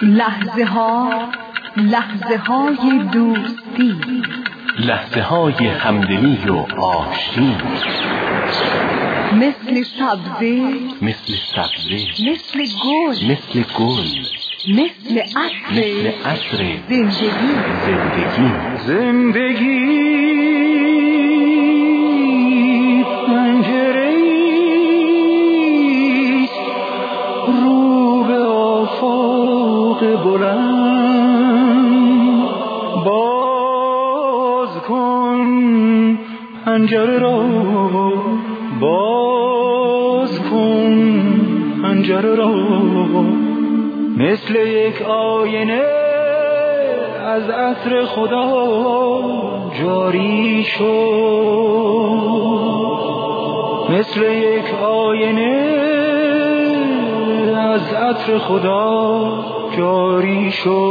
لحظه های دوستی، لحظه های همدلی و آشتی، مثل سبزه، مثل گل، مثل عطر زندگی پنجره‌ای رو به آفاق بلند، باز کن پنجره را، باز کن پنجره را، مثل یک آینه از عطر خدا جاری شد، مثل یک آینه از عطر خدا جاری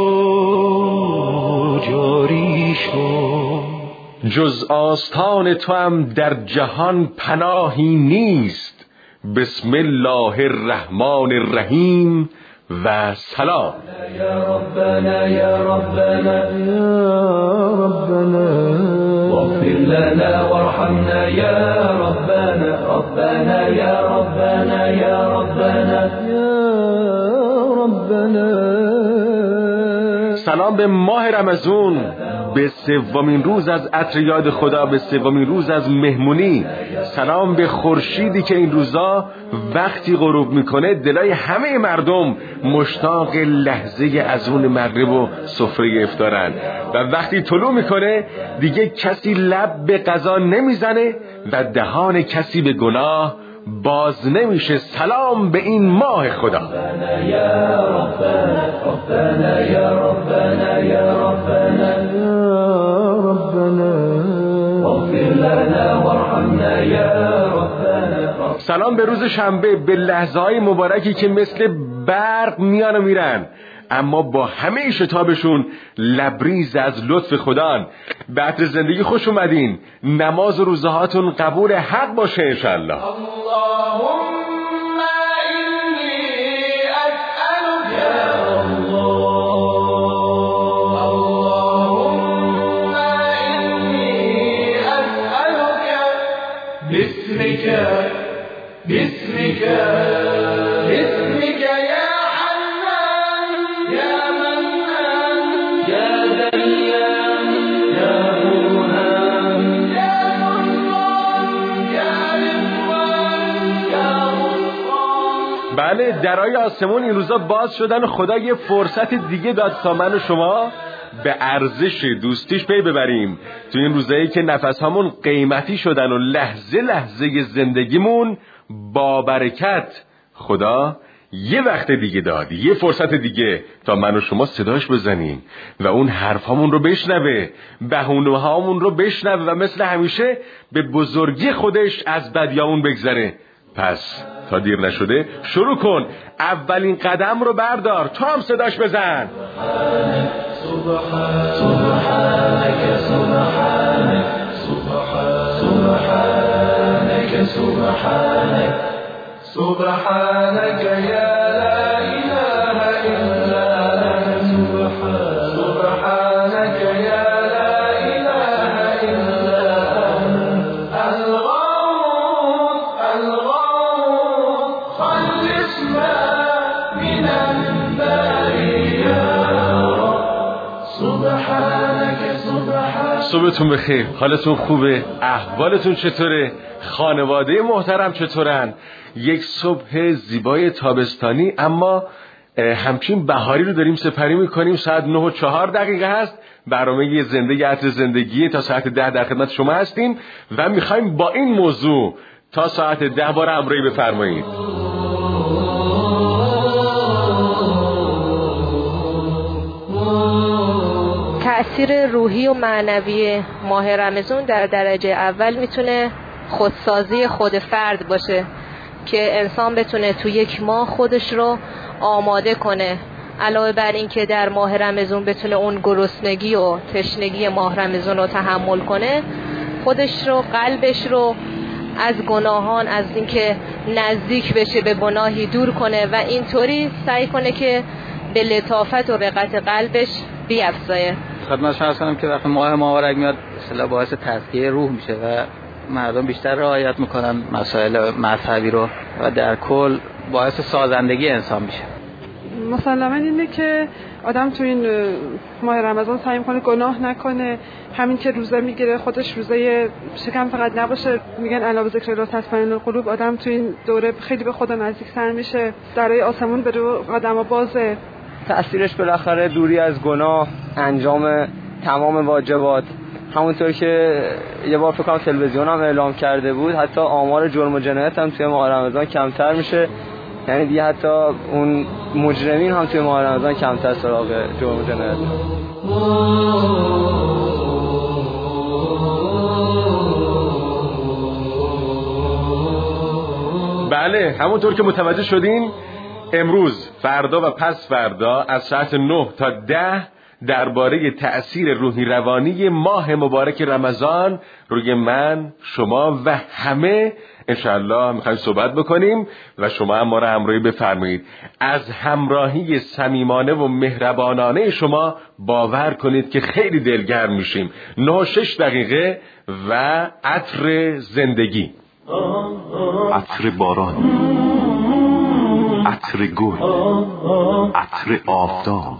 شد. جز آستان تو هم در جهان پناهی نیست. بسم الله الرحمن الرحیم و سلام. یا ربنا یا ربنا یا ربنا واغفر لنا وارحمنا یا ربنا ربنا یا ربنا یا ربنا یا ربنا. سلام به ماه رمضان، به سومین روز از عطر یاد خدا، به سومین روز از مهمونی. سلام به خورشیدی که این روزا وقتی غروب میکنه دلای همه مردم مشتاق لحظه از اون مغرب و سفره افطارن و وقتی طلوع میکنه دیگه کسی لب به غذا نمیزنه و دهان کسی به گناه باز نمیشه. سلام به این ماه خدا. یا ربنا ربنا یا ربنا یا ربنا یا ربنا واغفر لنا وارحمنا یا ربنا. سلام به روز شنبه، به لحظه‌های مبارکی که مثل برق میان و میرن اما با همه شتابشون لبریز از لطف خدا. به عطر زندگی خوش اومدین. نماز و روزهاتون قبول حق باشه انشالله. بسمك يا حنان يا منان يا ديان يا برهان يا منان يا رضوان يا غفران. بله، درای آسمون این روزا باز شدن و خدا یه فرصت دیگه داد تا من و شما به ارزش دوستیش پی ببریم. تو این روزایی که نفسهامون قیمتی شدن و لحظه لحظه زندگیمون با برکت، خدا یه وقت دیگه داد، یه فرصت دیگه تا من و شما صداش بزنیم و اون حرفامون رو بشنوه، بهونه‌هامون رو بشنوه و مثل همیشه به بزرگی خودش از بدیامون بگذره. پس تا دیر نشده شروع کن، اولین قدم رو بردار، تو هم صداش بزن. سبحانك سبحانك سبحانك سبحانك سبحانك يا لا إله إلا أنت سبحانك يا لا إله إلا أنت الغوث خلصنا من النار يا رب سبحانك صبحتون بخیر، حالتون خوبه؟ احوالتون چطوره؟ خانواده محترم چطورن؟ یک صبح زیبای تابستانی اما همچین بهاری رو داریم سپری میکنیم. ساعت 9:04 هست. برنامه زنده عطر زندگی تا ساعت 10 در خدمت شما هستیم و میخوایم با این موضوع تا ساعت 10 بار همراهی بفرمایید. تأثیر روحی و معنوی ماه رمضان در درجه اول میتونه خودسازی خود فرد باشه که انسان بتونه تو یک ماه خودش رو آماده کنه. علاوه بر این که در ماه رمضان بتونه اون گرسنگی و تشنگی ماه رمضان رو تحمل کنه، خودش رو، قلبش رو از گناهان، از اینکه نزدیک بشه به گناهی دور کنه و اینطوری سعی کنه که به لطافت و رقت قلبش بیفزایه. خدمت شما هستم که وقتی ماه مبارک میاد اصلا باعث تزکیه روح میشه و مردم بیشتر رعایت میکنن مسائل مذهبی رو و در کل باعث سازندگی انسان میشه. مسلماً اینه که آدم تو این ماه رمضان سعی کنه گناه نکنه، همین که روزه میگیره خودش روزه شکم فقط نباشه. میگن علاوه ذکر الله تطمئن القلوب، آدم تو این دوره خیلی به خدا نزدیک‌تر میشه، درای آسمون به رو آدم‌ها بازه. تأثیرش بالاخره دوری از گناه، انجام تمام واجبات. همونطور که یه بار فکر کنم تلویزیون هم اعلام کرده بود حتی آمار جرم و جنایت هم توی ماه رمضان کمتر میشه، یعنی دیگه حتی اون مجرمین هم توی ماه رمضان کمتر سراغ جرم و جنایت. بله همونطور که متوجه شدین امروز، فردا و پس فردا از ساعت 9 تا 10 درباره تأثیر روحی روانی ماه مبارک رمضان روی من، شما و همه انشاءالله میخوایم صحبت بکنیم و شما هم ما را همراهی بفرمایید. از همراهی صمیمانه و مهربانانه شما باور کنید که خیلی دلگرم میشیم. 9:06 و عطر زندگی، عطر باران، عطر گل، عطر آفتاب،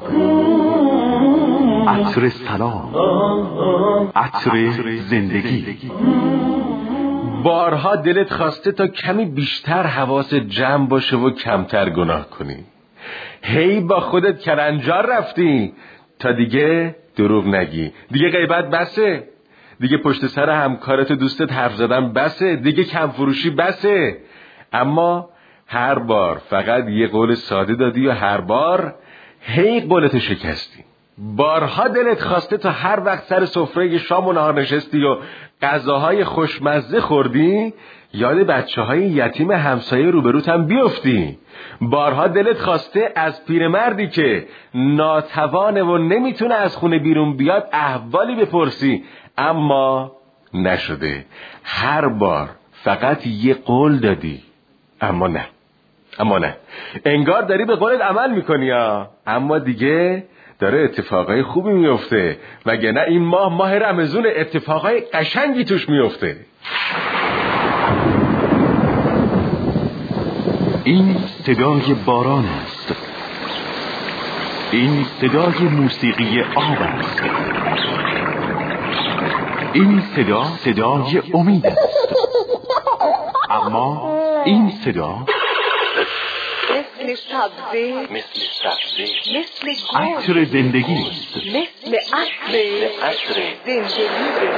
عطر سلام، عطر زندگی. بارها دلت خواسته تا کمی بیشتر حواست جمع باشه و کمتر گناه کنی. هی با خودت کلنجار رفتی تا دیگه دروغ نگی، دیگه غیبت بسه، دیگه پشت سر همکارت و دوستت حرف زدن بسه، دیگه کم فروشی بسه. اما هر بار فقط یه قول ساده دادی و هر بار هی قولتو شکستی. بارها دلت خواسته تا هر وقت سر سفره شام و نهار نشستی و غذاهای خوشمزه خوردی یاد بچه‌های یتیم همسایه روبروت هم بیفتی. بارها دلت خواسته از پیرمردی که ناتوانه و نمیتونه از خونه بیرون بیاد احوالی بپرسی، اما نشده. هر بار فقط یه قول دادی، اما نه. انگار داری به قولت عمل میکنی اما دیگه داره اتفاقای خوبی میفته، مگه نه این ماه رمضان اتفاقای قشنگی توش میفته. این صدای باران است، این صدای موسیقی آب است، این صدای امید است. اما این صدا مثل سبزه، مثل گل، عطر زندگی است، مثل عطر زندگی.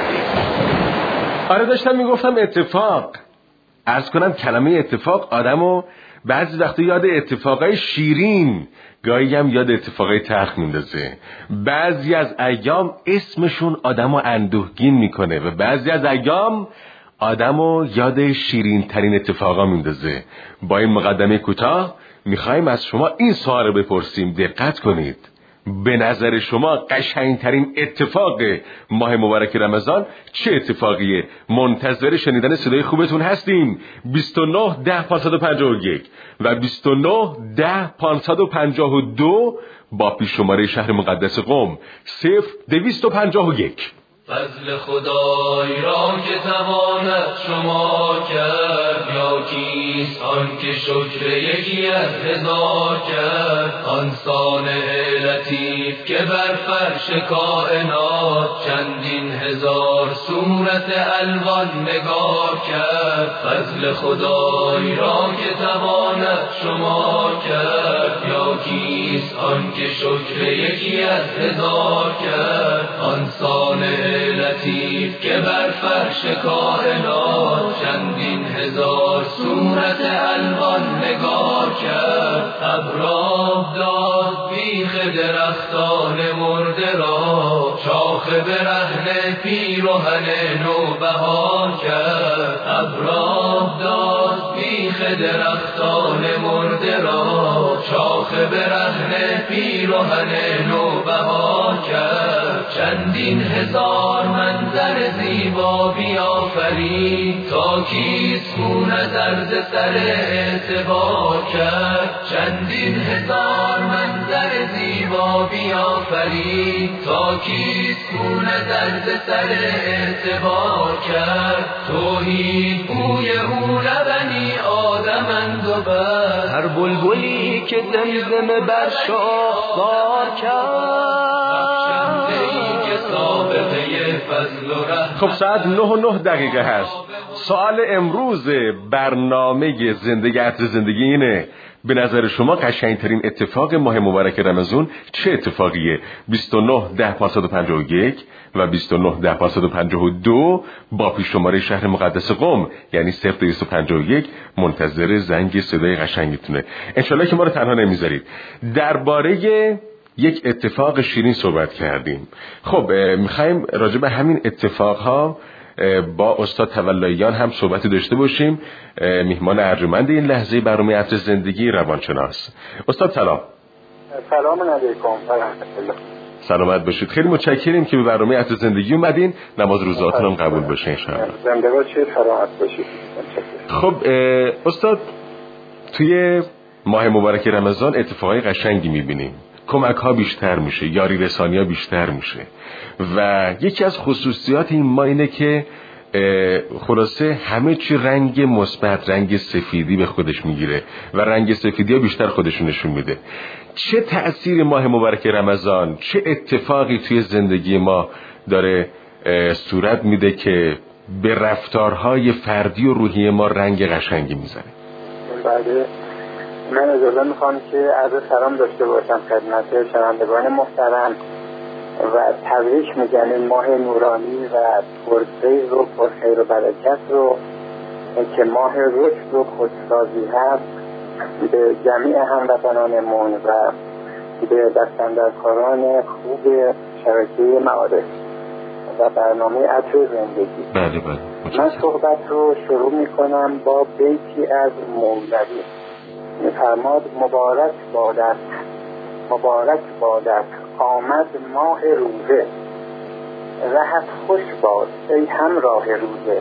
آره داشتم میگفتم اتفاق. عرض کنم کلمه اتفاق آدمو بعضی وقتا یاد اتفاقای شیرین، گاهی هم یاد اتفاقای تلخ میندازه. بعضی از ایام اسمشون آدمو اندوهگین میکنه و بعضی از ایام آدمو یاد شیرین ترین اتفاقا میندازه. با این مقدمه کوتاه میخوایم از شما این سوال رو بپرسیم، دقت کنید. به نظر شما قشنگترین اتفاق ماه مبارک رمضان چه اتفاقیه؟ منتظر شنیدن صدای خوبتون هستیم. 29 10 551 و 29 10 552 با پیش شماره شهر مقدس قم 0251. فضل خدای را که تواند شما کرد، یا کیست آن که شکر یکی از هزار کرد؟ آن صانع لطیف که بر فرش کائنات چندین هزار صورت الوان نگار کرد. فضل خدای را که تواند شما کرد، یا کیست آن که شکر یکی از هزار کرد؟ آن صانع لطیف که بر فرش کائنات چندین هزار صورت الوان نگار کرد. ابراه داد بیخ درختان مرده را، شاخ برهنه پیرهن نوبهار کرد. ابراه داد بیخ درختان مرده را، شاخ برهنه پیرهن نوبهار کرد. چندین هزار منظر زیبا بیافرید تا کیست خون درد سر اعتبار کرد. چندین هزار منظر زیبا بیافرید تا کیست خون درد سر اعتبار کرد. توحید بوی او لبنی آدمند و بر هر بلبلی که زمزمه بر شاخسار کرد. خب ساعت 9:09 هست. سوال امروز برنامه زندگی عطر زندگی اینه: به نظر شما قشنگترین اتفاق ماه مبارک رمضان چه اتفاقیه؟ 29-10-551 و 29-10-552 با پیش شماره شهر مقدس قم یعنی 0251 منتظر زنگ صدای قشنگتونه. انشالله که ما رو تنها نمیذارید. درباره یک اتفاق شیرین صحبت کردیم. خب میخوایم راجع به همین اتفاقها با استاد تولاییان هم صحبتی داشته باشیم. میهمان ارجمند این لحظه برنامه عطر زندگی روانشناس. استاد سلام. سلام علیکم و رحمت الله. سلامت باشید. خیلی متشکریم که به برنامه عطر زندگی اومدین. نماز روزاتون هم قبول باشه ان شاءالله. زنده باشید، سلامت باشید. خب استاد، توی ماه مبارک رمضان اتفاقای قشنگی میبینیم. کمک ها بیشتر میشه، یاری رسانی ها بیشتر میشه و یکی از خصوصیات این ما اینه که خلاصه همه چی رنگ مثبت، رنگ سفیدی به خودش میگیره و رنگ سفیدی ها بیشتر خودشون نشون میده. چه تأثیر ماه مبارک رمضان، چه اتفاقی توی زندگی ما داره صورت میده که به رفتارهای فردی و روحی ما رنگ قشنگی میزنه؟ بله، من اجازه میخوام که عرض سلام داشته باشم خدمت شنوندگان محترم و تبریک میگم این ماه نورانی و پرفیض و پرخیر و برکت رو که ماه رشد و خودسازی هست به جمیع هموطنانمون و به دستاندرکاران خوب شبکه معارف و برنامه عطر زندگی. بله. من صحبت رو شروع میکنم با بیتی از مولوی. میفرماد مبارک بادت آمد ماه روزه، رهت خوش باد ای همراه روزه.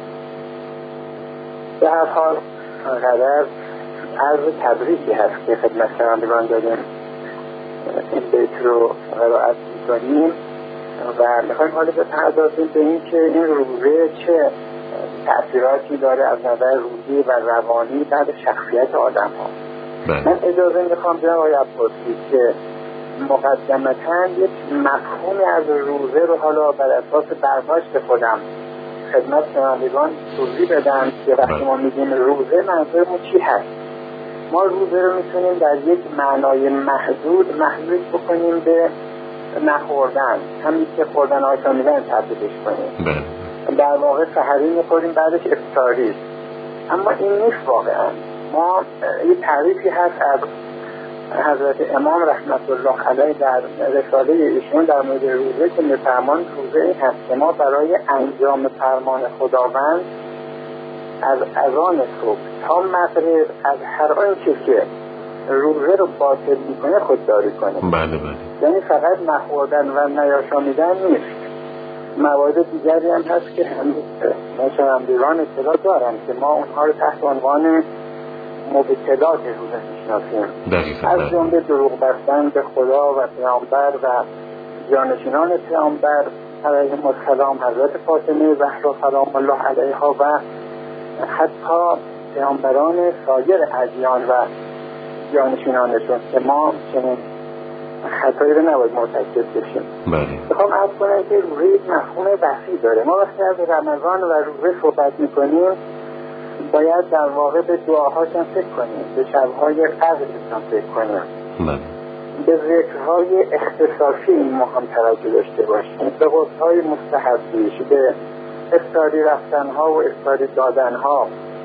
به هر حال قدر عرض تبریکی هست که خدمت شنوندگان داریم این بیت رو قرائت می‌کنیم و میخوایم حالا بپردازیم به این که این روزه چه تأثیراتی داره از نظر روحی و روانی در شخصیت آدم ها. من اجازه میخوام جناب آقای عباسی که مقدمتاً یک مفهومی از روزه رو حالا بر اساس برداشت خودم خدمت شنوندگان توضیح بدم که وقتی ما میگیم روزه منظورمون چی هست. ما روزه رو میتونیم در یک معنای محدود بکنیم به نخوردن، همین که خوردن آشامیدن تبدیلش کنیم. در واقع سحری میخوریم بعدش افطاری، اما این نیست واقعا. ما یه تعریفی هست از حضرت امام رحمت الله علیه در رساله ایشون در مورد روزه که میفرمان روزه این هست که ما برای انجام فرمان خداوند از اذان صبح تا مغرب از هر آنچه که روزه رو باطل میکنه خودداری کنیم. بله. یعنی فقط نخوردن و نیاشامیدن نیست، موارد دیگری هم هست که شنوندگان اطلاع دارن که ما اونها رو تحت عنوان مبتلات روزه میشناسیم، از جمله دروغ بستن به خدا و پیامبر و جانشینان پیامبر علیهم السلام، حضرت فاطمه زهرا سلام الله علیها و حتی پیامبران سایر ادیان و جانشینانشون که ما چنین خطایی رو نباید مرتکب بشیم. میخوام عرض کنم که روزه یک مفهوم وسیع داره. ما وقتی از رمضان و روزه صحبت میکنیم باید در واقع به دعاهاشون فکر کنیم، به شبهای قدرشون فکر کنیم، به ذکرهای اختصاصی این ماه هم توجه داشته باشیم، به قصهای مستحبیش، به افطاری رفتنها و افطاری دادنها،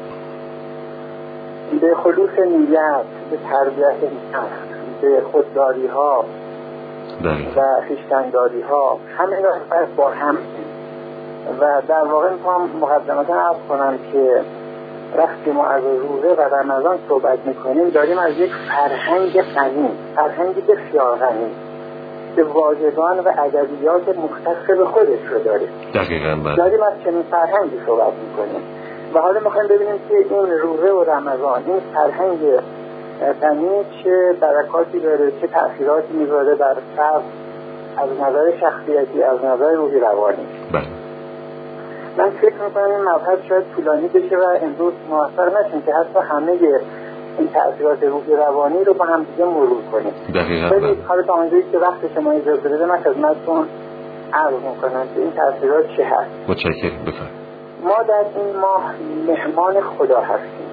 به خلوص نیت، به تربیت نفس، به خودداری ها و خویشتن‌داری ها، همه اینا با هم و در واقع میخوام مقدمتا عرض کنم که وقتی ما از روزه و رمضان صحبت میکنیم داریم از یک فرهنگ غنی، فرهنگی بسیار غنی که واژگان و ادبیات مختص به خودش رو داره. دقیقاً داریم از چنین فرهنگی صحبت میکنیم و حالا میخوایم ببینیم که این روزه و رمضان، این فرهنگ غنی چه برکاتی داره، چه تأثیراتی میذاره بر فرد از نظر شخصیتی، از نظر روحی روانی. من فکر میکنم این مبحث شاید طولانی بشه و امروز موفق نشیم که حتی همه این تأثیرات روحی روانی رو با هم دیگه مرور کنیم. دقیقاً. حالا تا اونجایی که وقت شما اجازه بده من خدمتتون عرض میکنم که این تأثیرات چه هست. متشکرم. بفرمایید. ما در این ماه مهمان خدا هستیم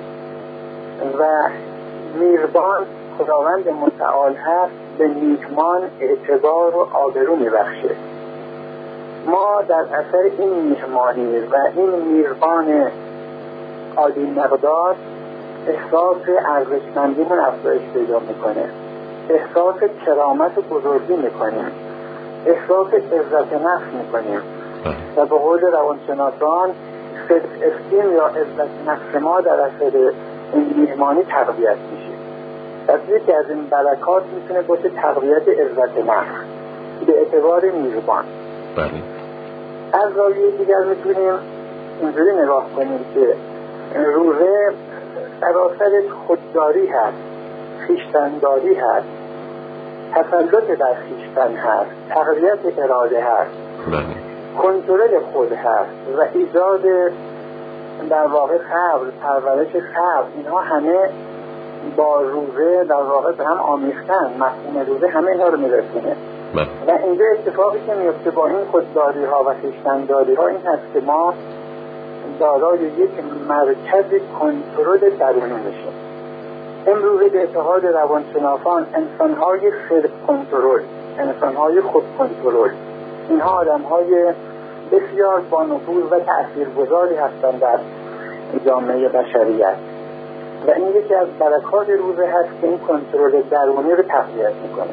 و میربان خداوند متعال هست به میهمان اعتبار و آبرو میبخشه. ما در اثر این میهمانی و این میربان عالی مقدار احساس ارزشمندیمون افزایش پیدا میکنه، احساس کرامت و بزرگی میکنیم، احساس عزت نفس میکنیم و به قول روانشناسان سلف استیم یا عزت نفس ما در اثر این میهمانی تقویت میشه. پس یکی از این برکات میتونه باشه تقویت عزت نفس به اعتبار میزبان. از زاویه دیگر میتونیم اینجوری نگاه کنیم که روزه سراسرش خودداری هست، خویشتن‌داری هست، تسلط بر خویشتن هست، تقویت اراده هست، کنترل خود هست و ایجاد در واقع صبر، پرورش صبر. اینها همه با روزه در واقع به هم آمیختن. مفهوم روزه همه اینها رو میرسونه و اینجا اتفاقی که میفته با این خودداری ها و خویشتن‌داری ها این هست که ما دارای یک مرکز کنترل درونی میشیم. امروز به اتحاد روانشناسان انسان‌های سلف کنترل، انسان‌های خود کنترل، اینها آدم‌های بسیار با نفوذ و تأثیرگذاری هستند در جامعه بشریت و این یکی از برکات روزه هست که این کنترل درونی رو تقویت میکنه.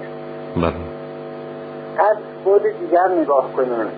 از بعد دیگر نگاه کنیم،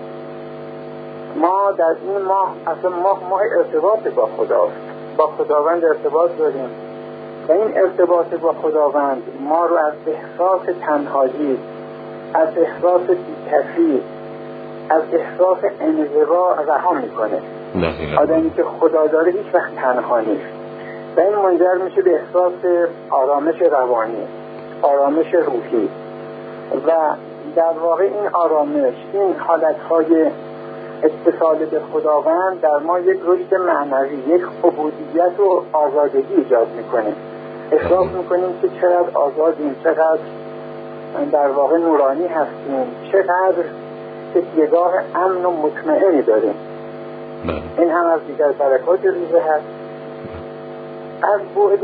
ما در این ماه اصلا ماه ارتباط با خداست، با خداوند ارتباط داریم و این ارتباط با خداوند ما رو از احساس تنهایی، از احساس بی‌کسی، از احساس انزوا رها میکنه. آدمی که خدا داره هیچ وقت تنها نیست و این منجر میشه به احساس آرامش روانی، آرامش روحی و در واقع این آرامش، این حالتهای اتصال به خداوند در ما یک رشد معنوی، یک عبودیت و آزادگی ایجاد میکنه. احساس میکنیم که چقدر آزادیم، چقدر در واقع نورانی هستیم، چقدر تکیه‌گاه امن و مطمئنی داریم. این هم از دیگر برکات روزه هست. از بعد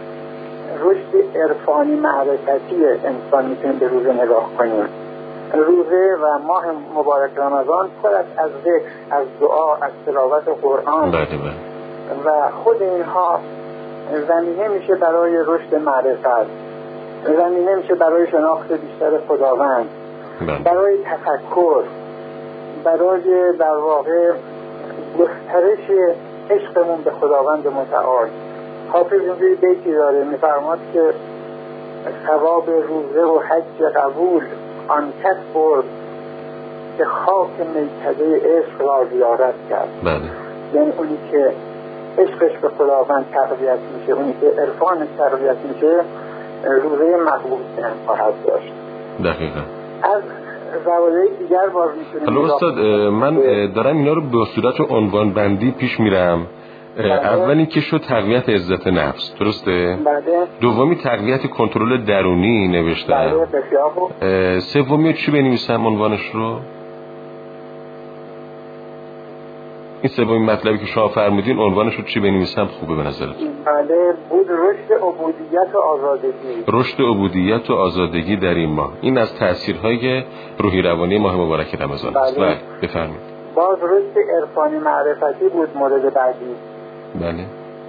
رشد عرفانی معرفتی انسان میتونیم به روزه نگاه کنیم. روزه و ماه مبارک رمضان پر از ذکر، از دعا، از تلاوت قرآن و خود اینها زمینه میشه برای رشد معرفت، زمینه میشه برای شناخت بیشتر خداوند، برای تفکر، برای در واقع گسترش عشقمون به خداوند متعال. حافظ اینجوری بیتی داره میفرماد که ثواب روزه و حج قبول آن کس برد که خاک میکده عشق را زیارت کرد. یعنی اونی که عشقش به خداوند تقویت میشه، اونی که عرفانش تقویت میشه، روزه مقبول خواهد داشت. دقیقا. از زوایای دیگر باز میتونیم. حالا استاد من دارم اینا رو به صورت عنوان بندی پیش میرم. اول این که شد تقویت عزت نفس، درسته؟ دومی تقویت کنترل درونی نوشتم. سومی چی بنویسم عنوانش رو؟ این سومین مطلبی که شما فرمودین عنوانش رو چی بنویسم خوبه به نظرت؟ بله، بود رشد عبودیت و آزادگی. رشد عبودیت و آزادگی در این ماه. این از تأثیرهای روحی روانی ماه مبارک رمضان است. بله بفرمایید. باز رشد عرفانی معرفتی بود مورد بعدی. بله.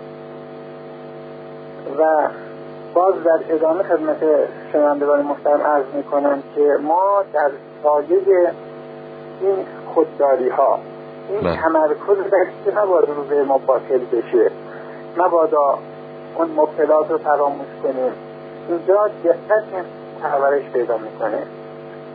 و باز در ادامه خدمت شنوندگان محترم عرض میکنم که ما در سایه این خودداری ها، این تمرکز داشته نباید روزه ما باطل بشه، مبادا اون مبتلات رو فراموش کنیم. اینجا دقت پرورش پیدا میکنه.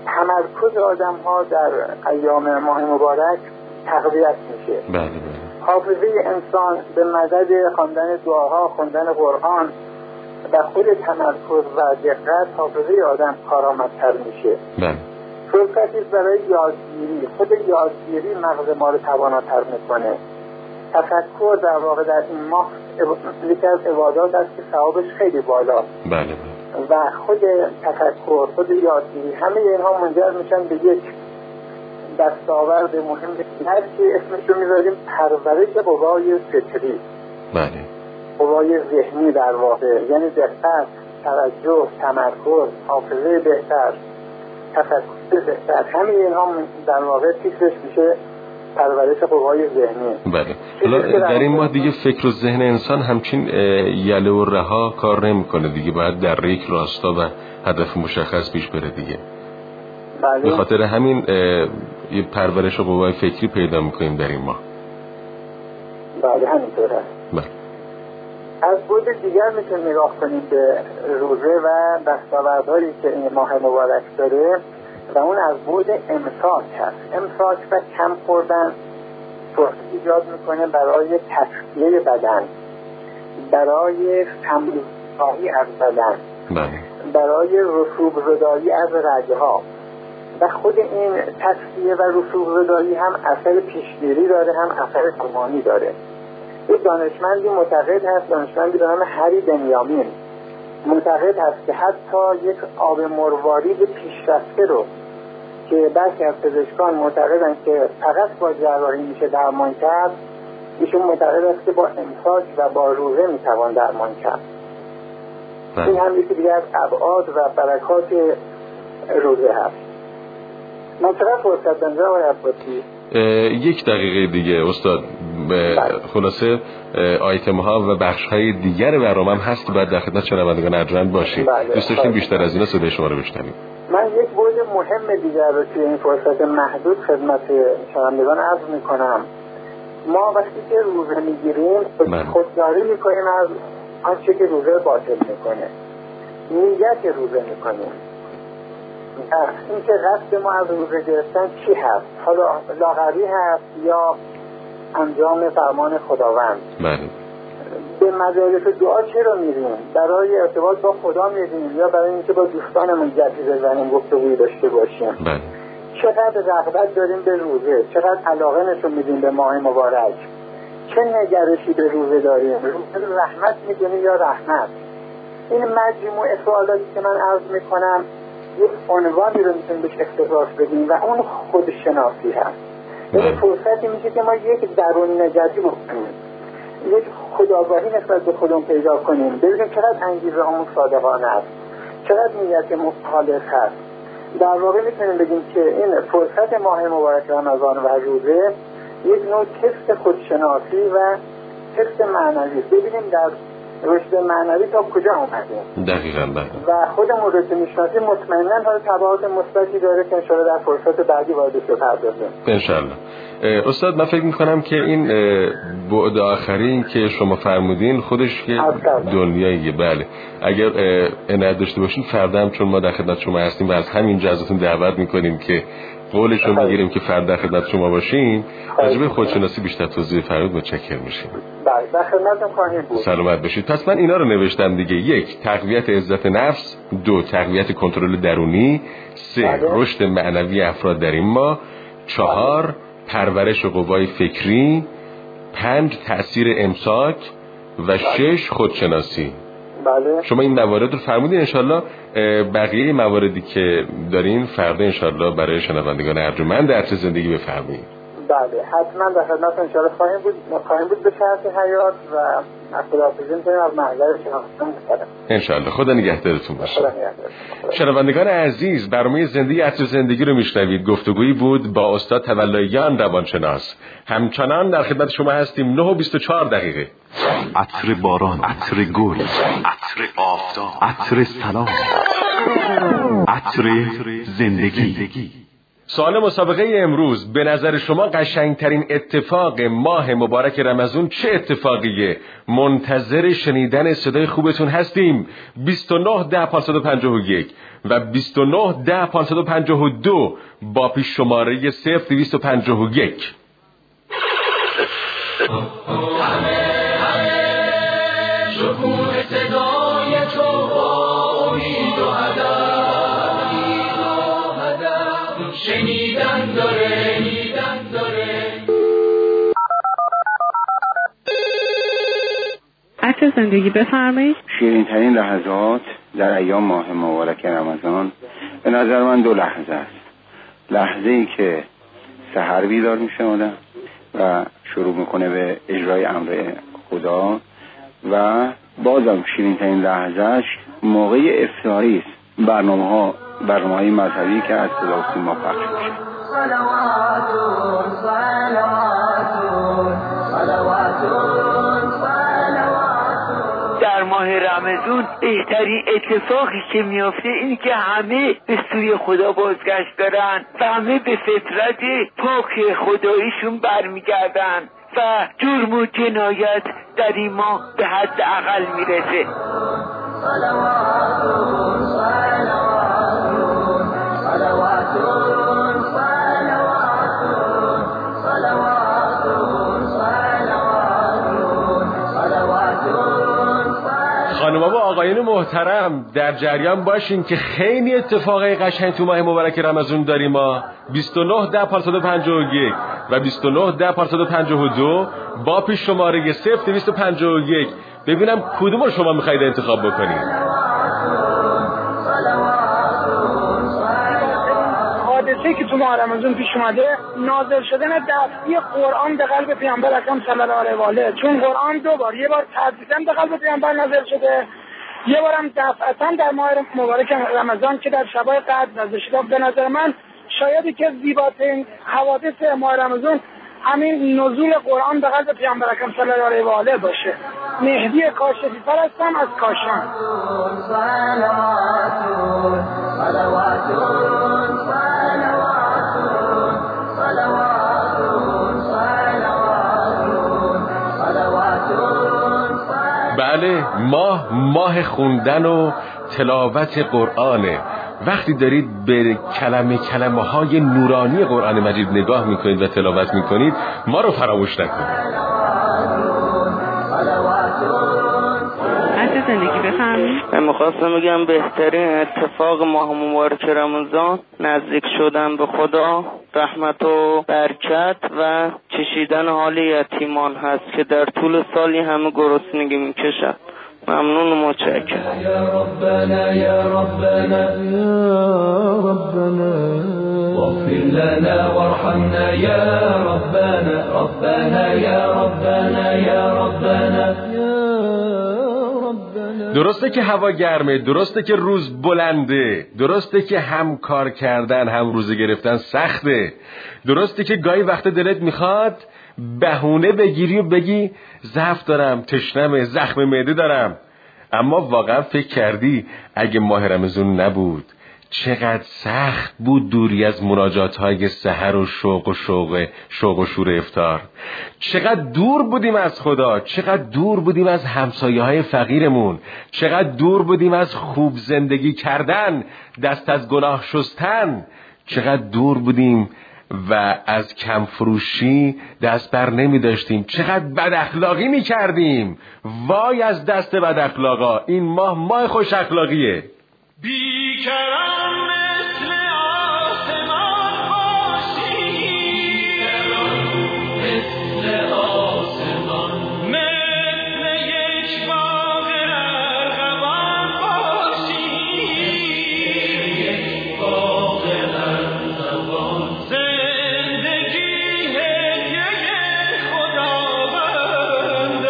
تمرکز آدم ها در ایام ماه مبارک تقویت میشه. بله. حافظه انسان به مدد خواندن دعاها، خواندن قرآن و خود تمرکز و دقت حافظه آدم کارآمدتر میشه. بله. فرصتی برای یادگیری، خود یادگیری مغز ما رو تواناتر میکنه. تفکر در واقع در این ماه یکی از عبادات است که ثوابش خیلی بالاست. بله. و خود تفکر، خود یادگیری، همه اینها منجر میشن به یک دستاورد مهم که اسمش رو میذاریم پرورش قوای فکری. بله. قوای ذهنی در واقع، یعنی دقت، توجه، تمرکز، حافظه بهتر، تفکر بهتر، همه اینها در واقع تیترش میشه پرورش قوای ذهنی. بله. حالا در این ماه دیگه فکر و ذهن انسان همچین یله و رها کار نمیکنه دیگه، باید در یک راستا و هدف مشخص پیش بره دیگه. بله. به خاطر همین یه پرورش قوای فکری پیدا میکنیم در این ماه. بله همینطور هست. بله. از بعد دیگر میتونیم نگاه کنیم به روزه و دستاوردهایی که این ماه مبارک داره و اون از بعد امساک هست. امساک و کم خوردن فرصت ایجاد میکنه برای تصفیه بدن، برای تمرین‌کاری از بدن، برای رسوب زدایی از رگ‌ها و خود این تصفیه و رسوب زدایی هم اثر پیشگیری داره، هم اثر درمانی داره. یک دانشمندی معتقد هست، دانشمندی به نام هری بنیامین معتقد هست که حتی یک آب مروارید پیشرفته رو که برخی از پزشکان معتقدن که فقط با جراحی میشه درمان کرد، ایشون معتقد است که با امساک و با روزه میتوان درمان کرد. این هم یکی دیگه از ابعاد و برکات روزه هست. من چقدر فرصت دارم آقای عباسی؟ 1 دقیقه دیگه استاد. خلاصه آیتم ها و بخش های دیگر برنامه هم هست که باید در خدمت شنوندگان ارجمند باشیم. دوست داشتیم بیشتر از اینا صدای شما رو بشنویم. من یک بعد مهم دیگر رو توی این فرصت محدود خدمت شنوندگان عرض میکنم. ما وقتی که روزه میگیریم خودداری میکنیم از آنچه که روزه باطل میکنه، نیت روزه میکنیم. این که قصد ما از روزه گرفتن چی هست؟ حالا لاغری هست یا انجام فرمان خداوند؟ بله. به مجالس دعا چرا میریم؟ برای ارتباط با خدا میریم یا برای اینکه با دوستانمون جدی بزنیم، گفتگویی داشته باشیم؟ بله. چقدر رغبت داریم به روزه؟ چقدر علاقه نشون میدیم به ماه مبارک؟ چه نگرشی به روزه داریم؟ روزه رحمت میدونیم یا رحمت؟ این مجموعه سوالاتی که من عرض میکنم یک عنوانی رو میتونیم بهش اختصاص بدیم و اون خودشناسی هست. این فرصتی میشه که ما یک درون نگری بکنیم، یک خودآگاهی نسبت به خودمون پیدا کنیم، ببینیم چقدر انگیزه همون صادقانه است، چقدر نیت مخالص هست. در واقع میتونیم بگیم که این فرصت ماه مبارک رمضان و روزه یک نوع تست خودشناسی و تست معنوی، ببینیم در رشد معنوی تا کجا اومدیم. دقیقاً. و خودمون رو که میشناسیم مطمئناً حالا تبعات مثبتی داره که انشاءالله در فرصت بعدی واردش بپردازیم انشاءالله. استاد من فکر میکنم که این بعد آخرین که شما فرمودین خودش که دنیاییه. بله. اگر عنایت داشته باشین فردا هم چون ما در خدمت شما هستیم و از همین ازتون دعوت میکنیم که قولش رو میگیریم که فردا در خدمت شما باشیم، راجع به خودشناسی بیشتر توضیح فرمود متشکرم میشیم. بله در خدمتتون خواهیم بود. سلامت باشید. پس من اینا رو نوشتم دیگه. 1 تقویت عزت نفس، 2 تقویت کنترل درونی، 3 رشد معنوی افراد در این ماه، 4 پرورش قوای فکری، 5 تأثیر امساک و 6 خودشناسی. بله. شما این موارد رو فرمودین. انشالله بقیه مواردی که دارین فردا انشالله برای شنوندگان ارجمند در چه زندگی بفرمایید. بله حتما در خدمت انشالله خواهیم بود به شرط حیات و خداحافظی می‌کنیم از محضر شما. انشالله. خدا نگهدارتون باشه. شنوندگان عزیز برنامه زندگی عطر زندگی رو میشنوید. گفتگویی بود با استاد تولاییان روانشناس. همچنان در خدمت شما هستیم. 9:24. عطر باران، عطر گل، عطر آفتاب، عطر سلام، عطر زندگی. سوال مسابقه امروز: به نظر شما قشنگترین اتفاق ماه مبارک رمضان چه اتفاقیه؟ منتظر شنیدن صدای خوبتون هستیم. 29 10 551 و 29 10 552 با پیش شماره 0251. شکوه صدای تو با امید و هدف شنیدن داره عطر زندگی بفرمایید. شیرین ترین لحظات در ایام ماه مبارک رمضان به نظر من 2 لحظه است. لحظه ای که سحر بیدار میشه آدم و شروع میکنه به اجرای امر خدا، و بازم شیرین ترین لحظهش موقع افطاری است. برنامه‌های مذهبی که از صدا و سیما پخش میشه. در ماه رمضان بهترین اتفاقی که میافته این که همه به سوی خدا بازگشت دارن و همه به فطرت پاک خداییشون برمیگردن و جرم و جنایت در این ماه به حد اقل میرسه. خانم‌ها و آقایان محترم، در جریان باشین که خیلی اتفاقای قشنگ تو ماه مبارک رمضان داریم. ما 29 10 551 و 29 10 552 با پیش شماره 0251. ببینم کدوم رو شما میخواید انتخاب بکنید. حادثه که تو ماه رمضان پیش اومده نازل شدن دستی قرآن به قلب پیامبر اکرم صلی الله علیه و آله، چون قرآن 2 بار، یه بار تدریجاً به قلب پیامبر نازل شده، یه بارم دفعتاً در ماه مبارک رمضان که در شبای قدر نازل شده. به نظر من شاید که زیباترین حوادث ماه رمضان همین نزول قرآن به قلب پیامبر اکرم صلی الله علیه و آله باشه. مهدی کاشفی هستم از کاشان. بله، ماه خوندن و تلاوت قرآنه. وقتی دارید به کلمه های نورانی قرآن مجید نگاه میکنید و تلاوت میکنید، ما رو فراموش نکنید. زندگی بفرمایید. من میخواستم بگم بهترین اتفاق ماه مبارک رمضان نزدیک شدن به خدا، رحمت و برکت و چشیدن حال یتیمان هست که در طول سالی همه گرسنگی میکشن. ممنون و متشکرم. یا ربنا یا ربنا یا ربنا واغفر لنا وارحمنا یا ربنا ربنا یا ربنا یا ربنا. درسته که هوا گرمه، درسته که روز بلنده، درسته که هم کار کردن هم روزه گرفتن سخته، درسته که گاهی وقت دلت میخواد بهونه بگیری و بگی ضعف دارم، تشنمه، زخم معده دارم. اما واقعا فکر کردی اگه ماه رمضان نبود چقدر سخت بود دوری از مناجات‌های سحر و شوق و شور افطار؟ چقدر دور بودیم از خدا، چقدر دور بودیم از همسایه‌های فقیرمون، چقدر دور بودیم از خوب زندگی کردن، دست از گناه شستن، چقدر دور بودیم و از کم فروشی دست بر نمی داشتیم، چقدر بد اخلاقی می کردیم. وای از دست بد اخلاقا. این ماه خوش اخلاقیه. بیکرم مثل آسمان باشی، مثل آسمان، مثل یک باغ ارغوان باشی، یک باغ ارغوان. زندگی هدیه خداوند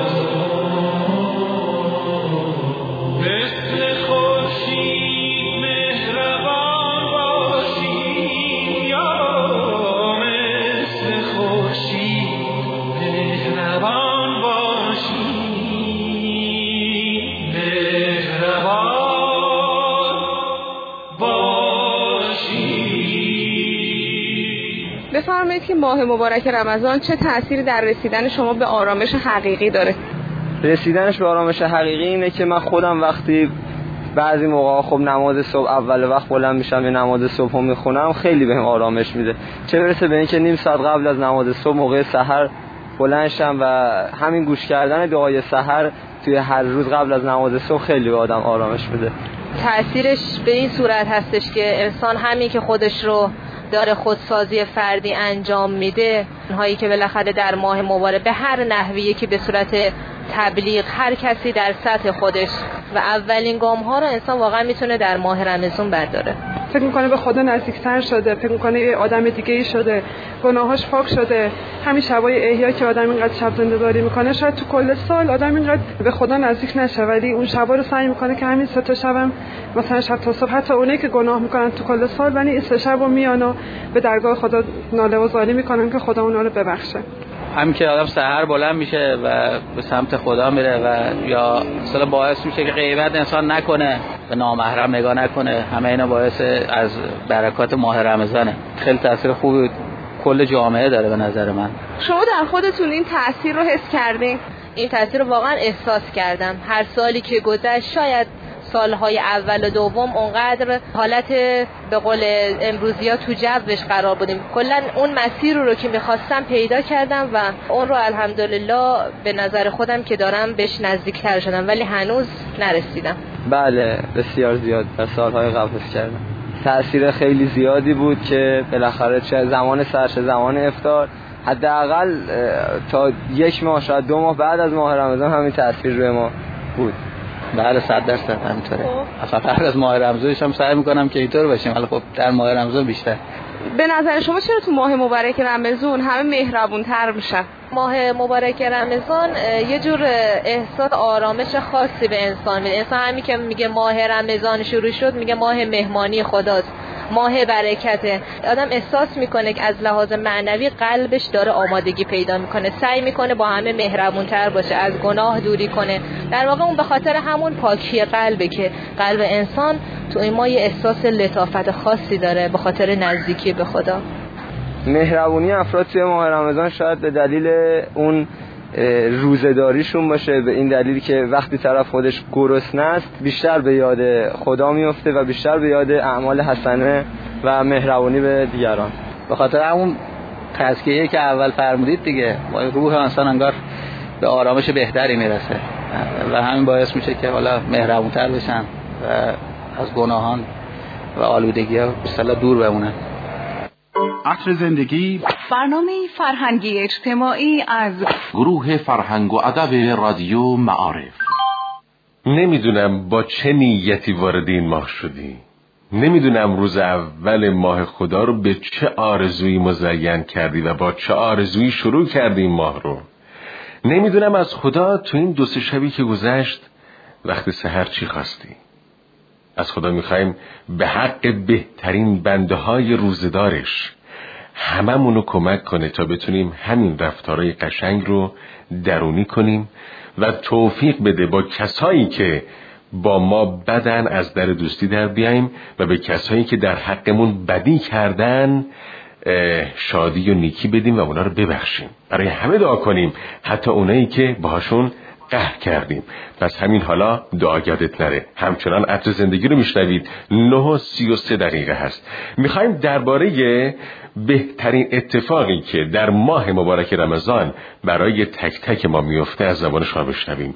است، مثل خورشید بفرمایید که ماه مبارک رمضان چه تأثیری در رسیدن شما به آرامش حقیقی داره؟ رسیدنش به آرامش حقیقی اینه که من خودم وقتی بعضی موقع خب نماز صبح اول وقت بلند میشم یا نماز صبح رو میخونم خیلی بهم آرامش میده، چه برسه به اینکه نیم ساعت قبل از نماز صبح موقع سحر بلند شم و همین گوش کردن دعای سحر توی هر روز قبل از نماز صبح خیلی به آدم آرامش میده. تأثیرش به این صورت هستش که انسان همین که خودش رو داره خودسازی فردی انجام میده، هایی که بالاخره در ماه مبارک به هر نحویه که به صورت تبلیغ هر کسی در سطح خودش و اولین گام ها رو انسان واقعا میتونه در ماه رمضان برداره. فکر میکنه به خدا نزدیکتر شده، فکر میکنه یه آدم دیگه ای شده، گناهاش پاک شده. همین شبای احیا که آدم اینقدر شب زنده‌داری میکنه، شاید تو کل سال آدم اینقدر به خدا نزدیک نشه، ولی اون شبا رو سعی میکنه که همین 3 تا شبم مثلا شب تا صبح، حتی اونایی که گناه میکنن تو کل سال ولی این 3 شبو میان و به درگاه خدا ناله و زاری میکنن که خدا اونا رو ببخشه. همین که آدم سحر بلند میشه و به سمت خدا میره و یا مثلا باعث میشه که غیبت انسان نکنه، به نامحرم نگاه نکنه، همه اینا باعث از برکات ماه رمضانه. خیلی تاثیر خوبی کل جامعه داره به نظر من. شما در خودتون این تاثیر رو حس کردین؟ این تاثیر رو واقعا احساس کردم. هر سالی که گذشت، شاید سالهای اول و دوم اونقدر حالت به قول امروزیا تو جوش قرار بودیم، کلا اون مسیر رو که میخواستم پیدا کردم و اون رو الحمدلله به نظر خودم که دارم بهش نزدیکتر شدم، ولی هنوز نرسیدم. بله بسیار زیاد در سالهای قبل حس کردم. تأثیر خیلی زیادی بود که بالاخره چه زمان سحر چه زمان افطار، حداقل تا 1 ماه شاید 2 ماه بعد از ماه رمضان همین تأثیر روی ما بود. بله 100% همینطوره. اصلا قبل از ماه رمضانش هم سعی میکنم که اینطور باشیم، ولی خب در ماه رمضان بیشتر. به نظر شما چرا تو ماه مبارک رمضان همه مهربون‌تر میشن؟ ماه مبارک رمضان یه جور احساس آرامش خاصی به انسان میده. انسان همین که میگه ماه رمضان شروع شد میگه ماه مهمانی خداست، ماه برکته. آدم احساس میکنه که از لحاظ معنوی قلبش داره آمادگی پیدا میکنه، سعی میکنه با همه مهربونتر باشه، از گناه دوری کنه. در واقع اون به خاطر همون پاکی قلبه که قلب انسان تو این ماه احساس لطافت خاصی داره به خاطر نزدیکی به خدا. مهربونی افراد توی ماه رمضان شاید به دلیل اون روزه‌داریشون باشه، به این دلیل که وقتی طرف خودش گرسنه است بیشتر به یاد خدا میفته و بیشتر به یاد اعمال حسنه و مهربانی به دیگران. به خاطر همون تزکیه‌ای که اول فرمودید دیگه، با روح انسان انگار به آرامش بهتری میرسه و همین باعث میشه که حالا مهربونتر بشن و از گناهان و آلودگی‌ها به اصطلاح دور بمونن. عطر زندگی، برنامه فرهنگی اجتماعی از گروه فرهنگ و ادب رادیو معارف. نمیدونم با چه نیتی وارد این ماه شدی، نمیدونم روز اول ماه خدا رو به چه آرزویی مزین کردی و با چه آرزویی شروع کردی این ماه رو. نمیدونم از خدا تو این 2-3 شبی که گذشت وقت سحر چی خواستی. از خدا میخوایم به حق بهترین بنده های روزدارش هممونو کمک کنه تا بتونیم همین رفتارهای قشنگ رو درونی کنیم و توفیق بده با کسایی که با ما بدن از در دوستی در بیاییم و به کسایی که در حقمون بدی کردن شادی و نیکی بدیم و اونا رو ببخشیم. برای همه دعا کنیم، حتی اونایی که باهاشون قهر کردیم. پس همین حالا دعا یادت نره. همچنان عطر زندگی رو میشنوید. 9:33 هست. میخوایم درباره بهترین اتفاقی که در ماه مبارک رمضان برای تک تک ما میفته از زبان شما بشنویم.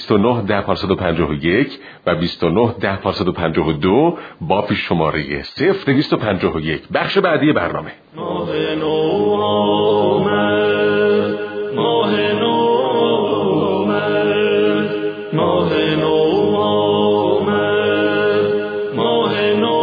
29-10-551 و 29-10-552 با پیش شماره 0-251. بخش بعدی برنامه. ماه نو آمد، ماه نو آمد، ماه نو آمد، ماه نو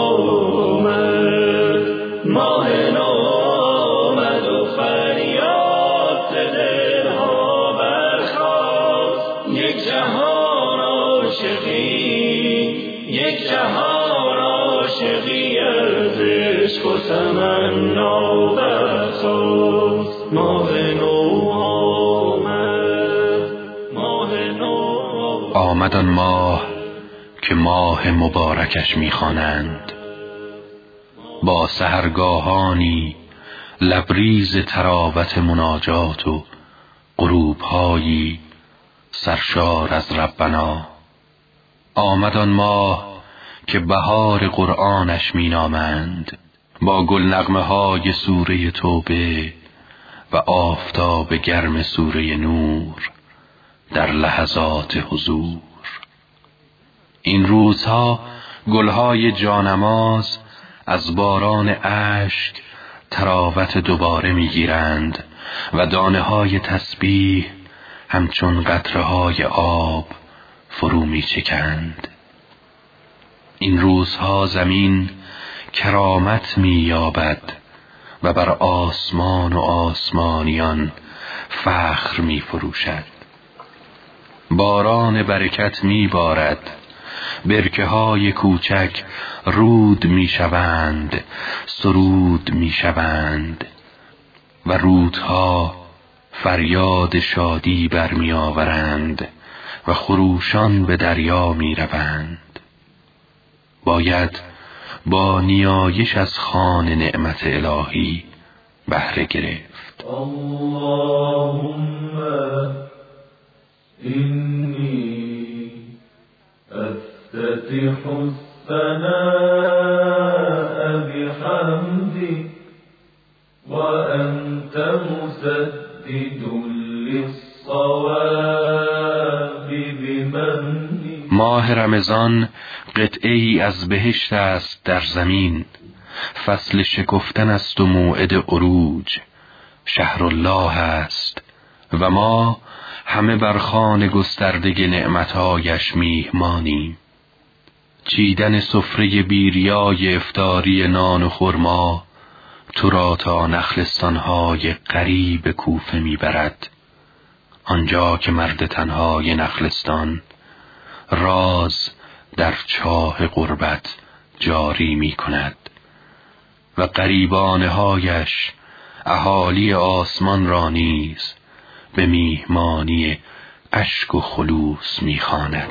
آمد، ماه نو آمد و فریاد دلها برخاست. یک جهان عاشقی، یک جهان عاشقی از عشق و تمنا برخاست. ماه نو آمد، ماه نو آمد آن ماه که ماه مبارکش می‌خوانند، با سحرگاهانی لبریز تراوت مناجات و غروب‌هایی سرشار از ربنا. آمد آن ماه که بهار قرآنش مینامند، با گل نغمه های سوره توبه و آفتاب گرم سوره نور در لحظات حضور. این روزها گلهای جانماز از باران اشک تراوت دوباره میگیرند و دانه های تسبیح همچون قطره های آب فرو میچکند. این روزها زمین کرامت مییابد و بر آسمان و آسمانیان فخر میفروشد. باران برکت میبارد، برکه های کوچک رود میشوند، سرود میشوند و رودها فریاد شادی برمیآورند و خروشان به دریا میروند. باید با نیایش از خوان نعمت الهی بهره گرفت. اللهم اینی افتتح الثناء بحمدی و انت مسدد للصواب بمنی. ماه رمضان قطعه ای از بهشت است در زمین، فصل شکفتن است و موعد عروج. شهر الله است و ما همه بر خوان گسترده نعمتهایش میهمانیم. چیدن سفره بیریای افطاری نان و خرما تو را تا نخلستانهای غریب کوفه میبرد، آنجا که مرد تنهای نخلستان راز در چاه غربت جاری می کند و غریبانه هایش اهالی آسمان را نیز به میهمانی اشک و خلوص می خواند.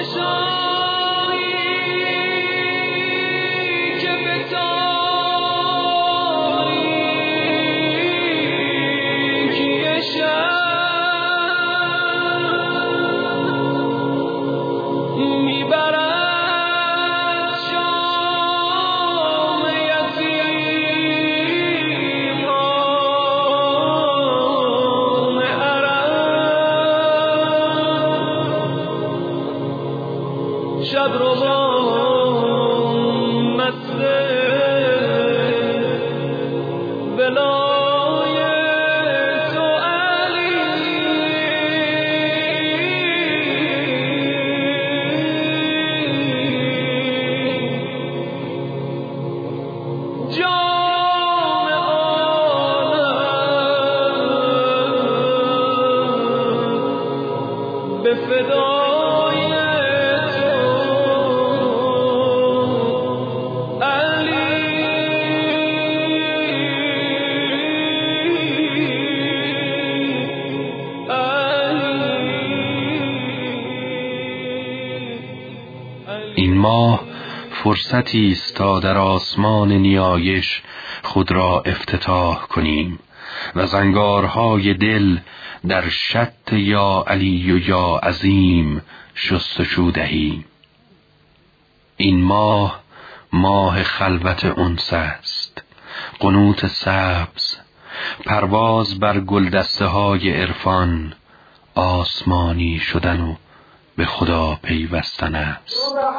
این ماه فرصتی است تا در آسمان نیایش خود را افتتاح کنیم و زنگارهای دل در شط یا علی و یا عظیم شستشو دهیم. این ماه ماه خلوت انس است، قنوت سبز، پرواز بر گلدسته های عرفان، آسمانی شدن و به خدا پیوستن است.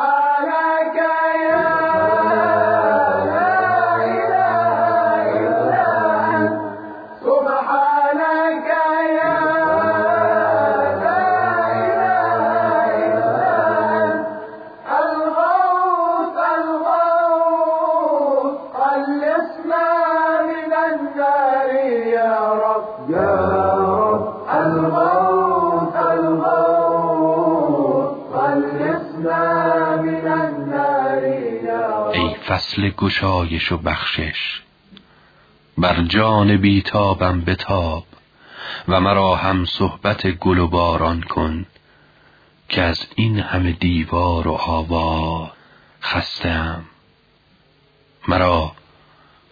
فصل گشایش و بخشش، بر جان بیتابم بتاب و مرا هم صحبت گل و باران کن، که از این همه دیوار و آوا خسته‌ام. مرا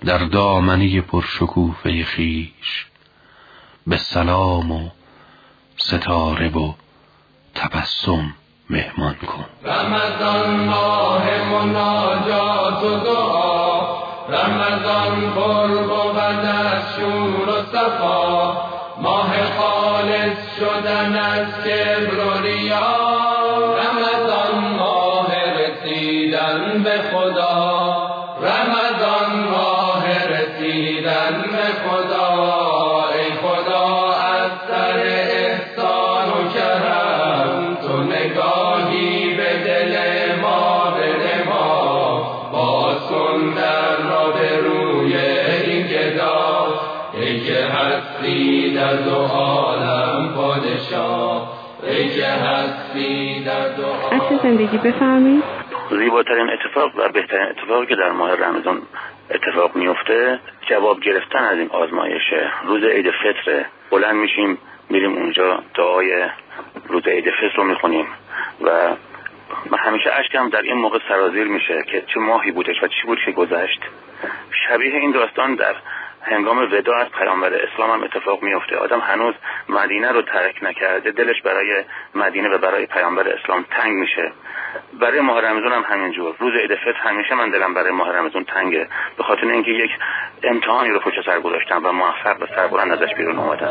در دامنه پرشکوفه خویش به سلام و ستاره و تبسم مهمان کن. رمضان ماه مناجات و دعا، رمضان پر بود از شور و صفا، ماه خالص شدن از کبر و ریا، رمضان ماه رسیدن به خدا، رمضان ماه رسیدن به خدا. ای خدا از سر احسان و کرم تو نگاهی به دل ما بده ما، باز کن در را به روی این گدا، ای که هستی در دو عالم پادشاه، ای که هستی در دو عالم. زندگی بفرمایید. زیباترین اتفاق و بهترین اتفاقی که در ماه رمضان اتفاق میفته جواب گرفتن از این آزمایشه. روز عید فطر بلند میشیم میریم اونجا دعای روز عید فطر رو میخونیم و من همیشه اشکم در این موقع سرازیر میشه که چه ماهی بودش و چی بود که گذشت. شبیه این داستان در هنگام وداع از پیامبر اسلام هم اتفاق میفته. آدم هنوز مدینه رو ترک نکرده، دلش برای مدینه و برای پیامبر اسلام تنگ میشه. برای ماه رمضان هم همینجور. روز عید فطر همیشه من دلم برای ماه رمضان تنگه، به خاطر اینکه یک امتحانی رو پشت سر گذاشتم و موفق به سربلند ازش بیرون اومدم.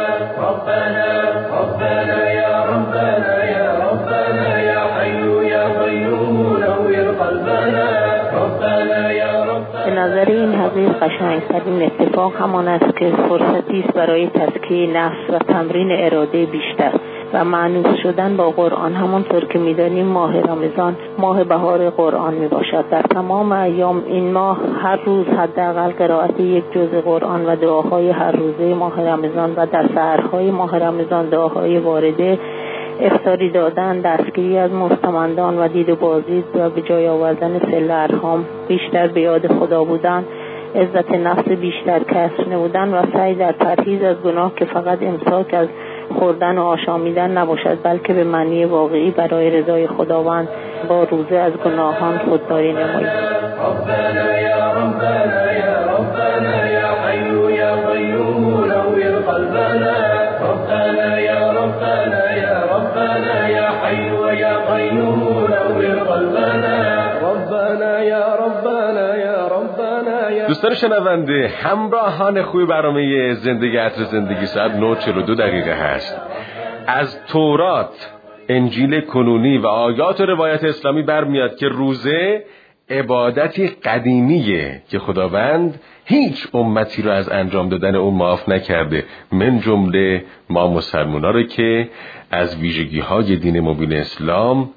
به نظر این حدیث قشنگترین اتفاق همان است که فرصتی است برای تزکیه نفس و تمرین اراده بیشتر و مانوس شدن با قرآن. همونطور که می‌دانیم ماه رمضان ماه بهار قرآن میباشد. در تمام ایام این ماه هر روز حداقل قرائت یک جزء قرآن و دعاهای هر روزه ماه رمضان و در سحرهای ماه رمضان دعاهای وارده، افطاری دادن، دستگیری از مستمندان و دید و بازدید و به جای آوردن صله ارحام، بیشتر به یاد خدا بودن، عزت نفس بیشتر کسب نمودن و سعی در پرهیز از گناه که فقط امساک از خوردن و آشامیدن نباشد بلکه به معنی واقعی برای رضای خداوند با روزه از گناهان خودداری نمایید. ربنا یا ربنا یا ربنا یا حی یا قیوم نور قلبنا، ربنا یا ربنا یا ربنا یا حی یا قیوم نور قلبنا، ربنا یا ربنا یا ربنا یا. دوستان شنونده، همراهان خوب برنامه زندگی عطر زندگی ساعت 9:42 دقیقه هست. از تورات، انجیل کنونی و آیات و روایت اسلامی برمیاد که روزه عبادتی قدیمیه که خداوند هیچ امتی رو از انجام دادن اون معاف نکرده، من جمله ما مسلمان‌ها رو که از ویژگی‌های دین مبین اسلام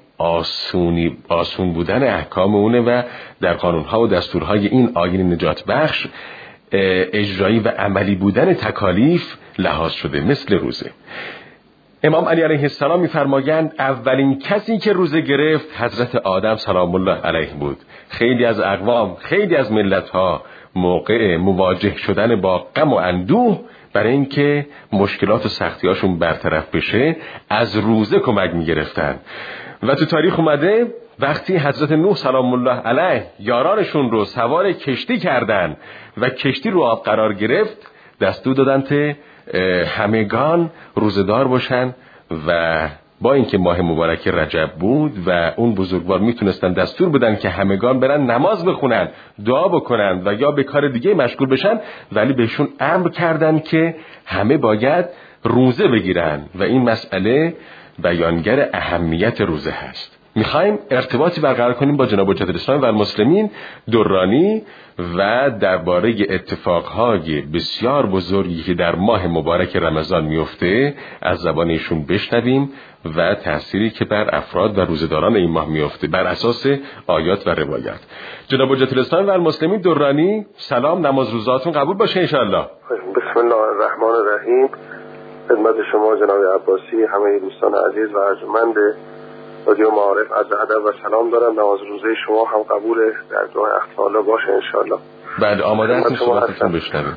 آسون بودن احکام اونه و در قانون‌ها و دستورهای این آیین نجات بخش اجرایی و عملی بودن تکالیف لحاظ شده، مثل روزه. امام علی علیه السلام می‌فرمایند اولین کسی که روزه گرفت حضرت آدم سلام الله علیه بود. خیلی از اقوام، خیلی از ملت‌ها موقع مواجه شدن با غم و اندوه برای اینکه مشکلات و سختی‌هاشون برطرف بشه از روزه کمک می‌گرفتن و تو تاریخ اومده وقتی حضرت نوح سلام الله علیه یارانشون رو سوار کشتی کردن و کشتی رو آب قرار گرفت، دستور دادن که همگان روزدار باشن و با اینکه ماه مبارک رجب بود و اون بزرگوار میتونستن دستور بدن که همگان برن نماز بخونن، دعا بکنن و یا به کار دیگه مشغول بشن، ولی بهشون امر کردن که همه باید روزه بگیرن و این مسئله بیانگر اهمیت روزه هست. میخوایم ارتباطی برقرار کنیم با جناب حجت الاسلام و المسلمین درانی و درباره اتفاقهای بسیار بزرگی که در ماه مبارک رمضان میفته از زبان ایشون بشنویم و تأثیری که بر افراد و روزداران این ماه میفته بر اساس آیات و روایات. جناب حجت الاسلام و المسلمین درانی، سلام، نماز روزاتون قبول باشه انشاءالله. بسم الله الرحمن الرحیم. خدمت شما جناب عباسی، همه دوستان عزیز و ارجمند رادیو معارف از ادب و سلام دارم. نماز روزه شما هم قبوله، در دعای اختفالا باشه انشاءالله. بله، آماده هستیم صحبتتون بشنویم.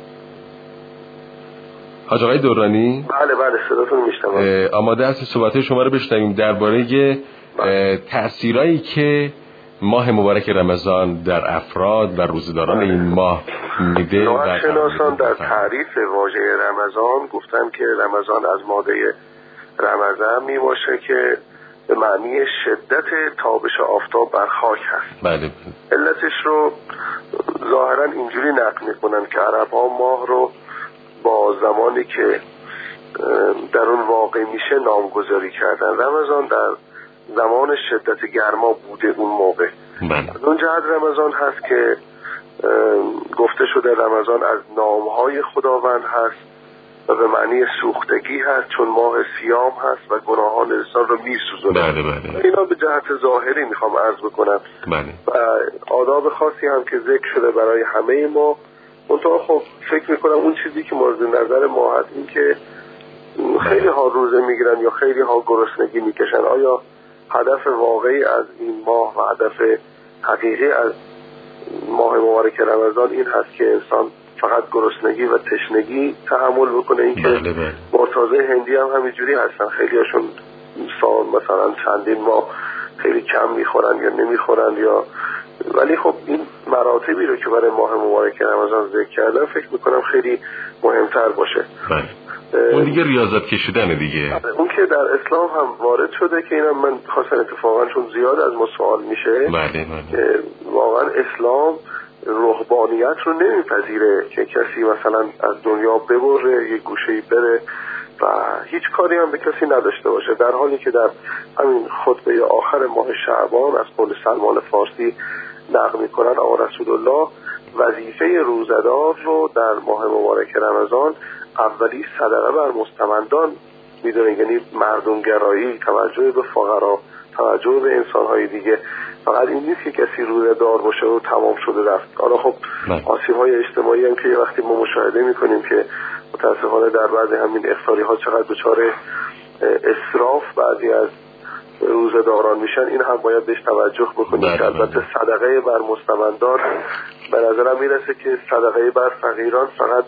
حاج آقای درانی؟ بله صداتون میشنوم. آماده هستیم صحبت شما رو بشنویم درباره تأثیرایی که ماه مبارک رمضان در افراد و روزداران این ماه میده؟ لغت‌شناسان در تعریف واژه رمضان گفتن که رمضان از ماده رمضان می باشه که به معنی شدت تابش آفتاب بر خاک هست. بله. علتش رو ظاهرا اینجوری نقل میکنن که عرب‌ها ماه رو با زمانی که در اون واقع میشه نامگذاری کردن. رمضان در زمان شدت گرما بوده اون موقع. از اون جهت رمضان هست که گفته شده رمضان از نامهای خداوند هست و به معنی سوختگی هست، چون ماه صیام هست و گناهان انسان رو میسوزونه. بله. اینا به جهت ظاهری میخوام عرض بکنم. بله. و آداب خاصی هم که ذکر شده برای همه ما. منتها خب فکر میکنم اون چیزی که مورد نظر ما هست این که خیلی ها روزه میگیرن یا خیلی ها گرسنگی میکشن. آیا هدف واقعی از این ماه و هدف حقیقی از ماه مبارک رمضان این هست که انسان فقط گرسنگی و تشنگی تحمل بکنه؟ این که مرتاضی هندی هم همینجوری هستن، خیلی هاشون سال مثلا چندین ماه خیلی کم میخورن یا نمیخورن یا، ولی خب این مراتبی رو که برای ماه مبارک رمضان ذکر کردن فکر میکنم خیلی مهمتر باشه. اون دیگه ریاضت کشیدن دیگه، اون که در اسلام هم وارد شده که اینم من خواستم اتفاقا چون زیاد از ما سوال میشه. که واقعا اسلام رهبانیت رو نمیپذیره که کسی مثلا از دنیا ببره یک گوشه‌ای بره و هیچ کاری هم به کسی نداشته باشه، در حالی که در همین خطبه آخر ماه شعبان از قول سلمان فارسی نقل میکنن آقا رسول الله وظیفه روزدار رو در ماه مبارک رمضان اولی صدقه بر مستمندان میدونه، یعنی مردمگرایی، توجه به فقرا، توجه به انسانهای دیگه. فقط این نیست که کسی روزه دار باشه و تمام شده رفت. حالا خب آسیب‌های اجتماعی هم که وقتی ما مشاهده میکنیم که متاسفانه در بعض همین افطاری ها چقدر دچار اسراف بعضی از روزه داران میشن، این هم باید بهش توجه بکنیم که البته صدقه بر مستمندان به نظرم میرسه که صدقه بر فقیران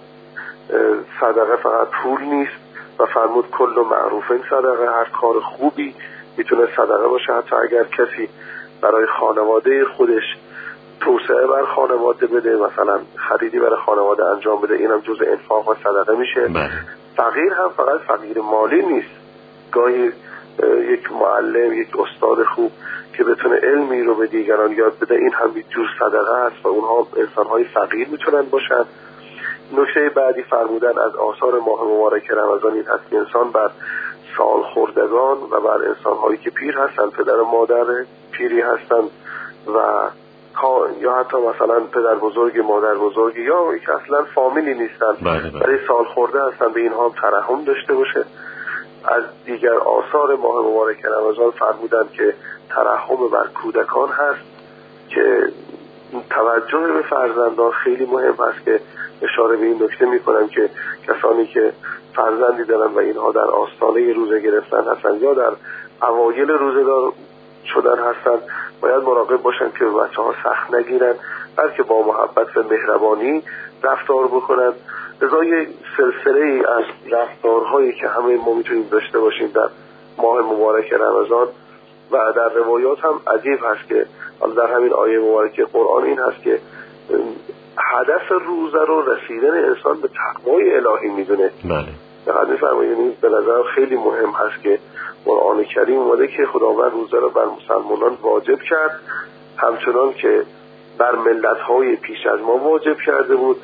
فقط پول نیست و فرمود کل معروفین صدقه، هر کار خوبی میتونه صدقه باشه، حتی اگر کسی برای خانواده خودش توسعه بر خانواده بده، مثلا خریدی برای خانواده انجام بده، اینم جزء انفاق و صدقه میشه. فقیر هم فقط فقیر مالی نیست، گاهی یک معلم، یک استاد خوب که بتونه علمی رو به دیگران یاد بده، این هم یک جور صدقه است و اونها انسانهای فقیر میتونن باشن. نکته بعدی فرمودن از آثار ماه مبارک رمضان این هست که انسان بر سال خوردگان و بر انسانهایی که پیر هستن، پدر و مادر پیری هستن و یا حتی مثلا پدر بزرگ، مادر بزرگ یا که اصلا فامیلی نیستن برای سال خورده هستن، به اینها ترحم داشته باشه. از دیگر آثار ماه مبارک رمضان فرمودن که ترحم بر کودکان هست که توجه به فرزندان خیلی مهم هست، که اشاره به این نکته میکنم که کسانی که فرزندی دارن و اینها در آستانه روزه گرفتن هستن یا در اوایل روزه دار شدن هستن، باید مراقب باشن که بچه ها سخت نگیرن، بلکه با محبت و مهربانی رفتار بکنن. ازای سلسله ای از رفتارهایی که همه ما میتونیم داشته باشیم در ماه مبارک رمضان و در روایات هم عجیب هست که در همین آیه مبارک قرآن این هست که هدف روزه رو رسیدن انسان به تقوای الهی میدونه. دقیق میفرمایید. به نظر خیلی مهم هست که قرآن کریم اومده که خداوند روزه رو بر مسلمانان واجب کرد، همچنان که بر ملت‌های پیش از ما واجب کرده بود.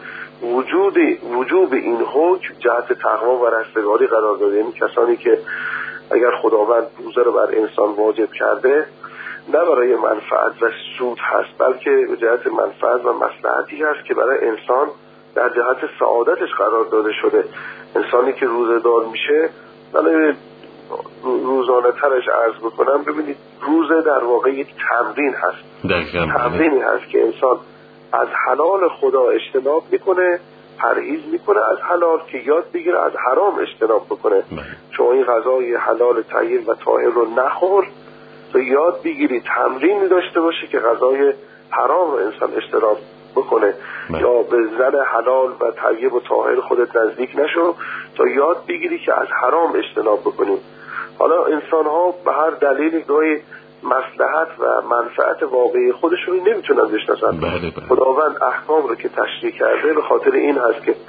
وجوب این حکم جهت تقوا و رستگاری قرار داده، یعنی کسانی که اگر خداوند روزه رو بر انسان واجب کرده نه برای منفعت و سود هست، بلکه به جهت منفعت و مصلحتی هست که برای انسان در جهت سعادتش قرار داده شده. انسانی که روزه دار میشه، من روزانه ترش عرض بکنم، ببینید روزه در واقع یک تمرین هست، تمرینی هست که انسان از حلال خدا اجتناب میکنه، پرهیز میکنه از حلال که یاد بگیره از حرام اجتناب بکنه. شما این غذای حلال طیب و طاهر رو نخور تو یاد بگیری، تمرین داشته باشه که غذای حرام رو انسان اجتناب بکنه یا به زن حلال و طیب و طاهر خودت نزدیک نشو تا یاد بگیری که از حرام اجتناب بکنی. حالا انسان ها به هر دلیلی گاهی مصلحت و منفعت واقعی خودشون رو نمیتونن بشناسن. خداوند احکام رو که تشریع کرده به خاطر این هست که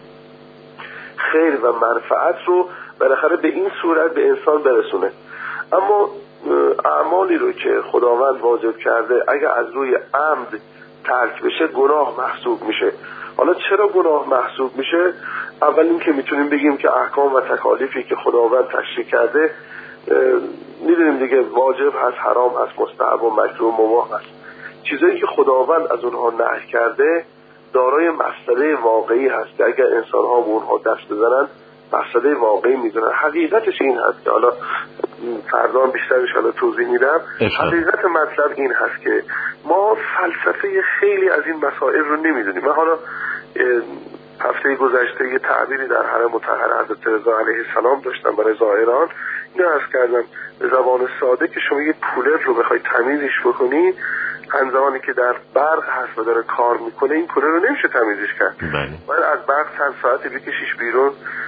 خیر و منفعت رو بالاخره به این صورت به انسان برسونه. اما اعمالی رو که خداوند واجب کرده اگر از روی عمد ترک بشه گناه محسوب میشه. حالا چرا گناه محسوب میشه؟ اول این که میتونیم بگیم که احکام و تکالیفی که خداوند تشریع کرده میدونیم دیگه واجب هست، حرام هست، مستحب و مکروه و مباح هست. چیزایی که خداوند از اونها نهی کرده دارای مفسده واقعی هست که اگر انسان ها به اونها دست بزنن مفسده واقعی میدونن. حقیقتش این هست که حالا فردا بیشتر انشاءالله توضیح میدم. حقیقت مطلب این هست که ما فلسفه خیلی از این مسائل رو نمیدونیم. من حالا هفته گذشته یه تعبیری در حرم مطهر حضرت رضا علیه السلام داشتم برای زائران. اینو عرض کردم به زبان ساده که شما یه کولر رو بخوای تمیزش بکنی همزمانی که در برق هست و داره کار میکنه این کولر رو نمیشه تمیزش کرد. باید از برق چند ساعتی بکشیش بیرون،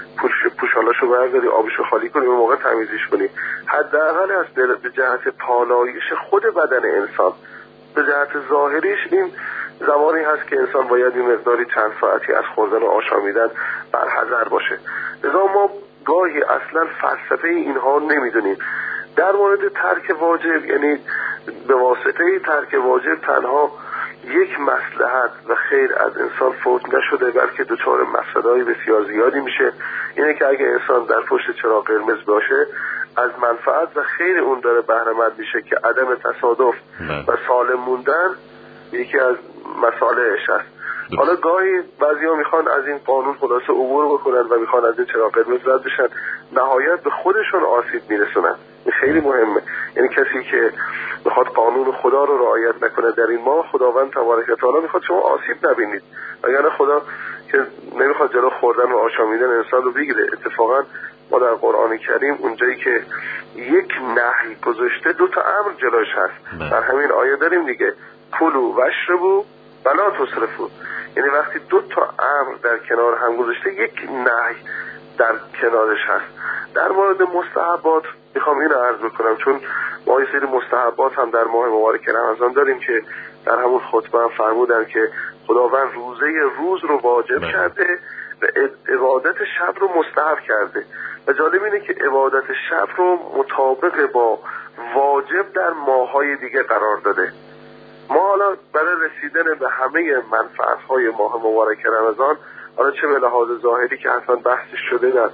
پوشالاشو برداری، آبشو خالی کنی، به موقع تمیزش کنی. حداقل از به جهت پالایش خود بدن انسان، به جهت ظاهریش این زمانی هست که انسان باید این مقداری چند ساعتی از خوردن و آشامیدن برحذر باشه. لذا ما گاهی اصلا فلسفه اینها نمیدونیم. در مورد ترک واجب، یعنی به واسطه ترک واجب تنها یک مصلحت و خیر از انسان فوت نشده بلکه دچار مفسدهای بسیار زیادی میشه. اینه که اگه انسان در پشت چراغ قرمز باشه از منفعت و خیر اون داره بهره مند میشه که عدم تصادف و سالم موندن یکی از مصالحش هست. حالا گاهی بعضی‌ها میخوان از این قانون خلاصه عبور بکنن و میخوان از این چراغ قرمز رد بشن، نهایت به خودشون آسیب میرسونن. این خیلی مهمه. یعنی کسی که میخواد قانون خدا رو رعایت نکنه در این ماه، خداوند تبارک و تعالی میخواد شما آسیب نبینید. وگرنه خدا که نمیخواد جلو خوردن و آشامیدن انسان رو بگیره. اتفاقا ما در قرآن کریم اونجایی که یک نهی گذاشته دو تا امر جلوش هست. در همین آیه داریم دیگه کلوا واشربوا ولا تسرفوا. یعنی وقتی دو تا امر در کنار هم گذاشته یک نهی در کنارش هست. در مورد مستحبات میخوام اینو عرض بکنم، چون ما یه سری مستحبات هم در ماه مبارک رمضان داریم که در همون خطبه هم فرمودن که خداوند روز رو واجب کرده و عبادت شب رو مستحب کرده. و جالب اینه که عبادت شب رو مطابق با واجب در ماه‌های دیگه قرار داده. ما حالا برای رسیدن به همه منفعت‌های ماه مبارک رمضان، حالا چه به لحاظ ظاهری که حتما بحثش شده در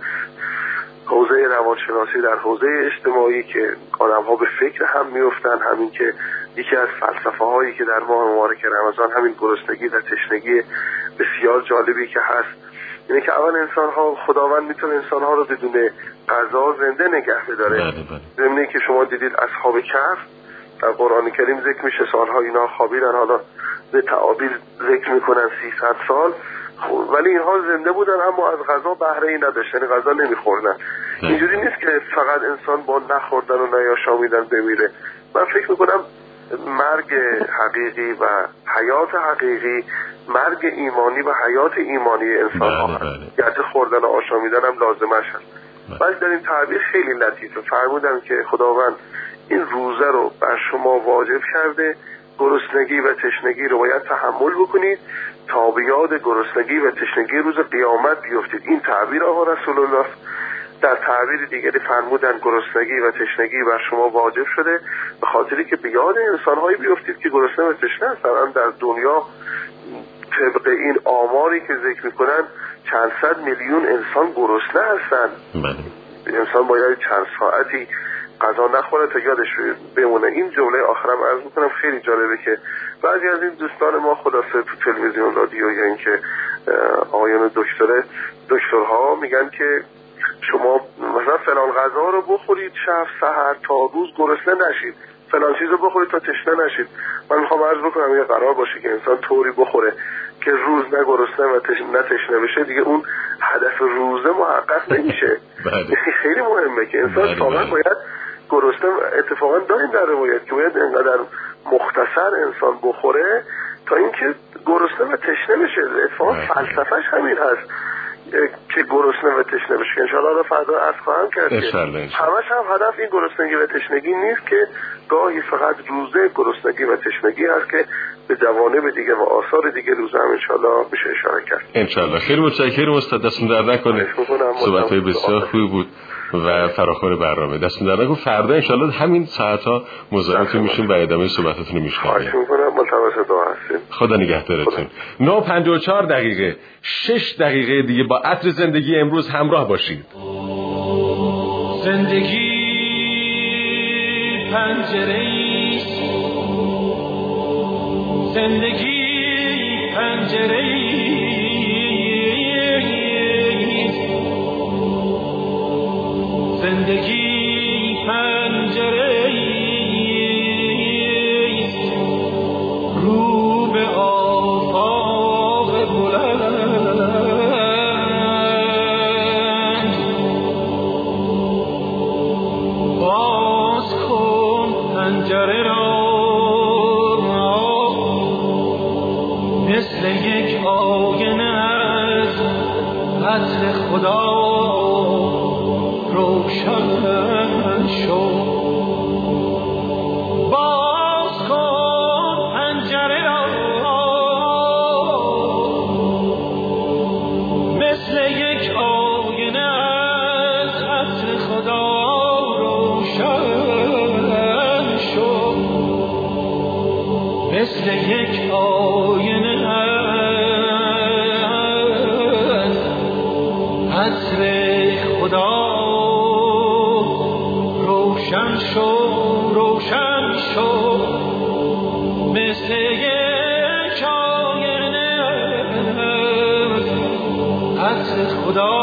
حوزه روانشناسی، در حوزه اجتماعی که آدم‌ها به فکر هم میفتن، همین که یکی از فلسفه هایی که در ماه مبارک رمضان همین گرسنگی و تشنگی بسیار جالبی که هست، اینه که اول انسان‌ها خداوند میتونه انسان‌ها رو بدون غذا زنده نگه بداره. زمینه که شما دیدید اصحاب کهف در قرآن کریم ذکر میشه سالها اینا خوابیدن، حالا به تعابیر ذکر میکنن 300 سال، ولی اینها زنده بودن اما از غذا بهره ای نداشتن، یعنی غذا نمیخوردن. اینجوری نیست که فقط انسان با نخوردن و نیاشامیدن بمیره. من فکر میکنم مرگ حقیقی و حیات حقیقی، مرگ ایمانی و حیات ایمانی انسان ها هست. گرچه خوردن و آشامیدن هم لازمش هست. ولی در این تعبیر خیلی لطیفه. فرمودن که خداوند این روزه رو بر شما واجب کرده، گرسنگی و تشنگی رو باید تحمل بکنید تا به یاد گرسنگی و تشنگی روز قیامت بیفتید. این تعبیر آقا رسول الله. در تعبیر دیگری فرمودن گرسنگی و تشنگی بر شما واجب شده به خاطری که به یاد انسان‌هایی بیفتید که گرسنه و تشنه هستن. در دنیا طبق این آماری که ذکر میکنن چند صد میلیون انسان گرسنه هستن. انسان باید چند ساعتی غذا نخوره تا یادش بمونه. این جمله آخرم عرض میکنم خیلی جالبه که بعضی از این دوستان ما خلاصه تو تلویزیون، رادیو یا اینکه آقایان دکترها میگن که شما مثلا فلان غذا رو بخورید شب سحر تا روز گرسنه نشید، فلان چیز رو بخورید تا تشنه نشید. من میخوام عرض بکنم یه قرار باشه که انسان طوری بخوره که روز نه گرسنه و نه تشنه بشه، دیگه اون هدف روزه محقق نمیشه. خیلی مهمه که انسان واقعا باید گرسنه، اتفاقا داریم در روایت که باید انقدر مختصر انسان بخوره تا اینکه گرسنه و تشنه بشه. اتفاقا فلسفهش همین هست. که گرسنه و تشنه بشه. انشاءالله فردا عرض خواهم کرد که همش هم هدف این گرسنگی و تشنگی نیست که گاهی فقط روزه گرسنگی و تشنگی هست که به جوانب دیگه و آثار دیگه روزه هم انشاءالله میشه اشاره کرد. انشاءالله. خیلی متشکرم استاد، دستون در نکنه. صحبت‌های بسیار خوبی بود و فراخور برنامه. دستون در نکنه. فردا انشاءالله همین ساعت‌ها مزاحمتون میشیم و ادامه صحبتاتون رو میشنویم. خواهش می‌کنم. ملتمس دعا هستید. خدا نگهدارتون. 9:54 دقیقه 6 دقیقه دیگه با عطر زندگی امروز همراه باشید. زندگی پنجره‌ایست، زندگی پنجره‌ایست، زندگی پنجره‌ایست، رو به آفاق بلند، باز کن پنجره را مثل یک آینه از عطر خدا روشن شو. باز کن پنجره را مثل یک آینه از عطر خدا روشن شو، مثل یک آینه عطر خدا روشن شو، روشن شو، مثل یک آینه عطر خدا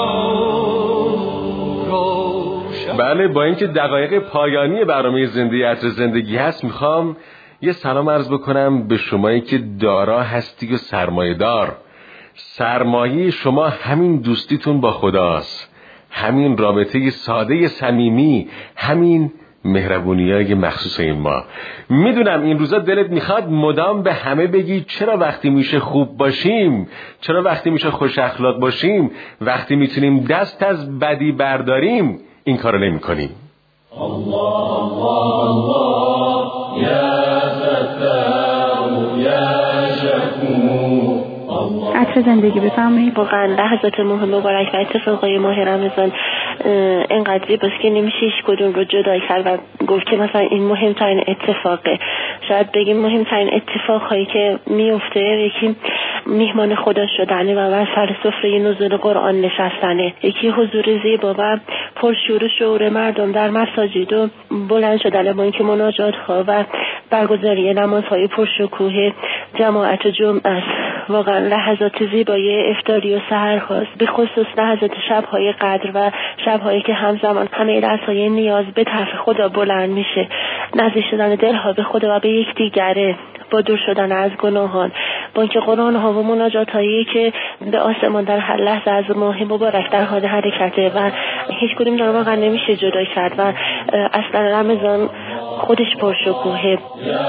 روشن. بله، با اینکه دقایق پایانی برنامه زندگی عطر زندگی هست، میخوام یه سلام عرض بکنم به شمایی که دارا هستی و سرمایه دار. سرمایه شما همین دوستیتون با خداست، همین رابطه ساده صمیمی، همین مهربونیای مخصوص این ما. میدونم این روزا دلت میخواد مدام به همه بگی چرا وقتی میشه خوب باشیم، چرا وقتی میشه خوش اخلاق باشیم، وقتی میتونیم دست از بدی برداریم این کارو نمی کنیم. الله الله الله یا ستار یا شکور. عطر زندگی بفرمایید. واقعا لحظات مبارک و اتفاقای ماه رمضان اینقدری بس که نمیشه هیچ کدوم رو جدا کرد و گفت که مثلا این مهمترین اتفاقه. شاید بگیم مهمترین اتفاقهایی که میفته یکی میهمان خدا شدنه و بر سر سفره نزول قرآن نشستنه، یکی حضور زیبا و پرشور و شعور مردم در مساجد و بلند شدن با اینکه مناجات ها و برگزاری نمازهای پرشکوه جماعت جمعه. واقعا لحظات زیبای افطاری و سحر هاست، به خصوص لحظات شبهای قدر و شبهایی که همزمان همه دستهای نیاز به طرف خدا بلند میشه، نزدیک شدن دلها به خدا و به یکدیگره، با دور شدن از گناهان، با اینکه قرآن ها و مناجات هایی که به آسمان در هر لحظه از ماه مبارک در حال حرکته و هیچ کدوم جان واقعا نمیشه جدا کرد و اصلا رمضان خودش پرشکوهه. یا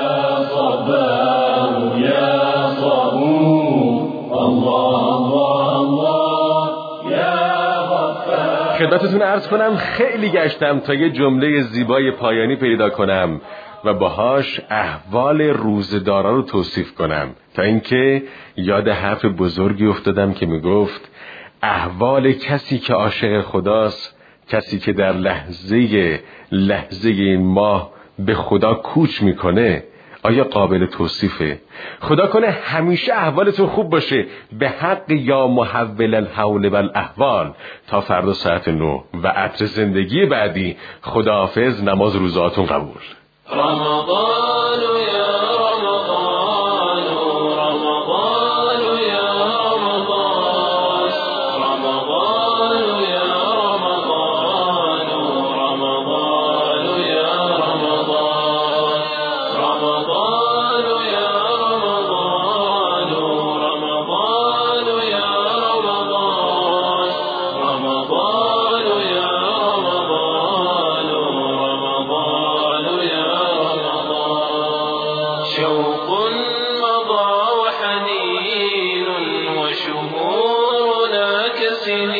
صبر یا صبور الله الله الله یا غفار. خدمتتون عرض کنم خیلی گشتم تا یه جمله زیبای پایانی پیدا کنم و باهاش احوال روزدارا رو توصیف کنم، تا اینکه یاد حرف بزرگی افتادم که میگفت احوال کسی که عاشق خداست، کسی که در لحظه این ماه به خدا کوچ میکنه، آیا قابل توصیفه؟ خدا کنه همیشه احوالتون خوب باشه به حق یا محول الحول والاحوال. تا فردا ساعت 9 و عطر زندگی بعدی. خداحافظ. نماز روزاتون قبول. رمضان یا رمضان رمضان یا رمضان رمضان یا رمضان رمضان یا رمضان رمضان یا رمضان رمضان یا رمضان رمضان یا رمضان رمضان یا شوق مضى وحنين وشهورنا كسنين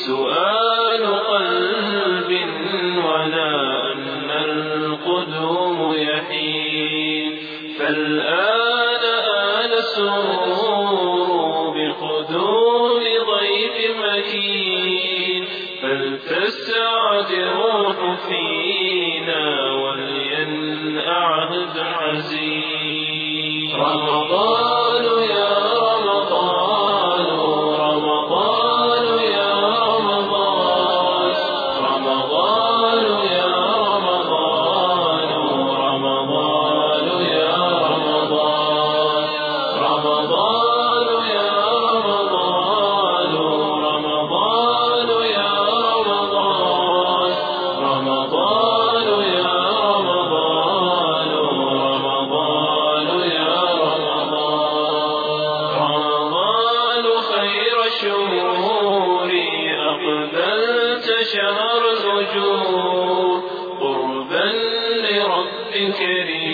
سؤال قلب ولا أن القدوم يحين فالآن آن السرور بقدوم ضيف مكين فلتسعد روح فينا ولينعهد حزين رمضان يا رمضان رمضان يا رمضان رمضان يا رمضان رمضان يا رمضان رمضان يا رمضان رمضان يا رمضان رمضان يا رمضان رمضان يا رمضان خير الشهور أقبلت شهر الأجور قربا لرب كريم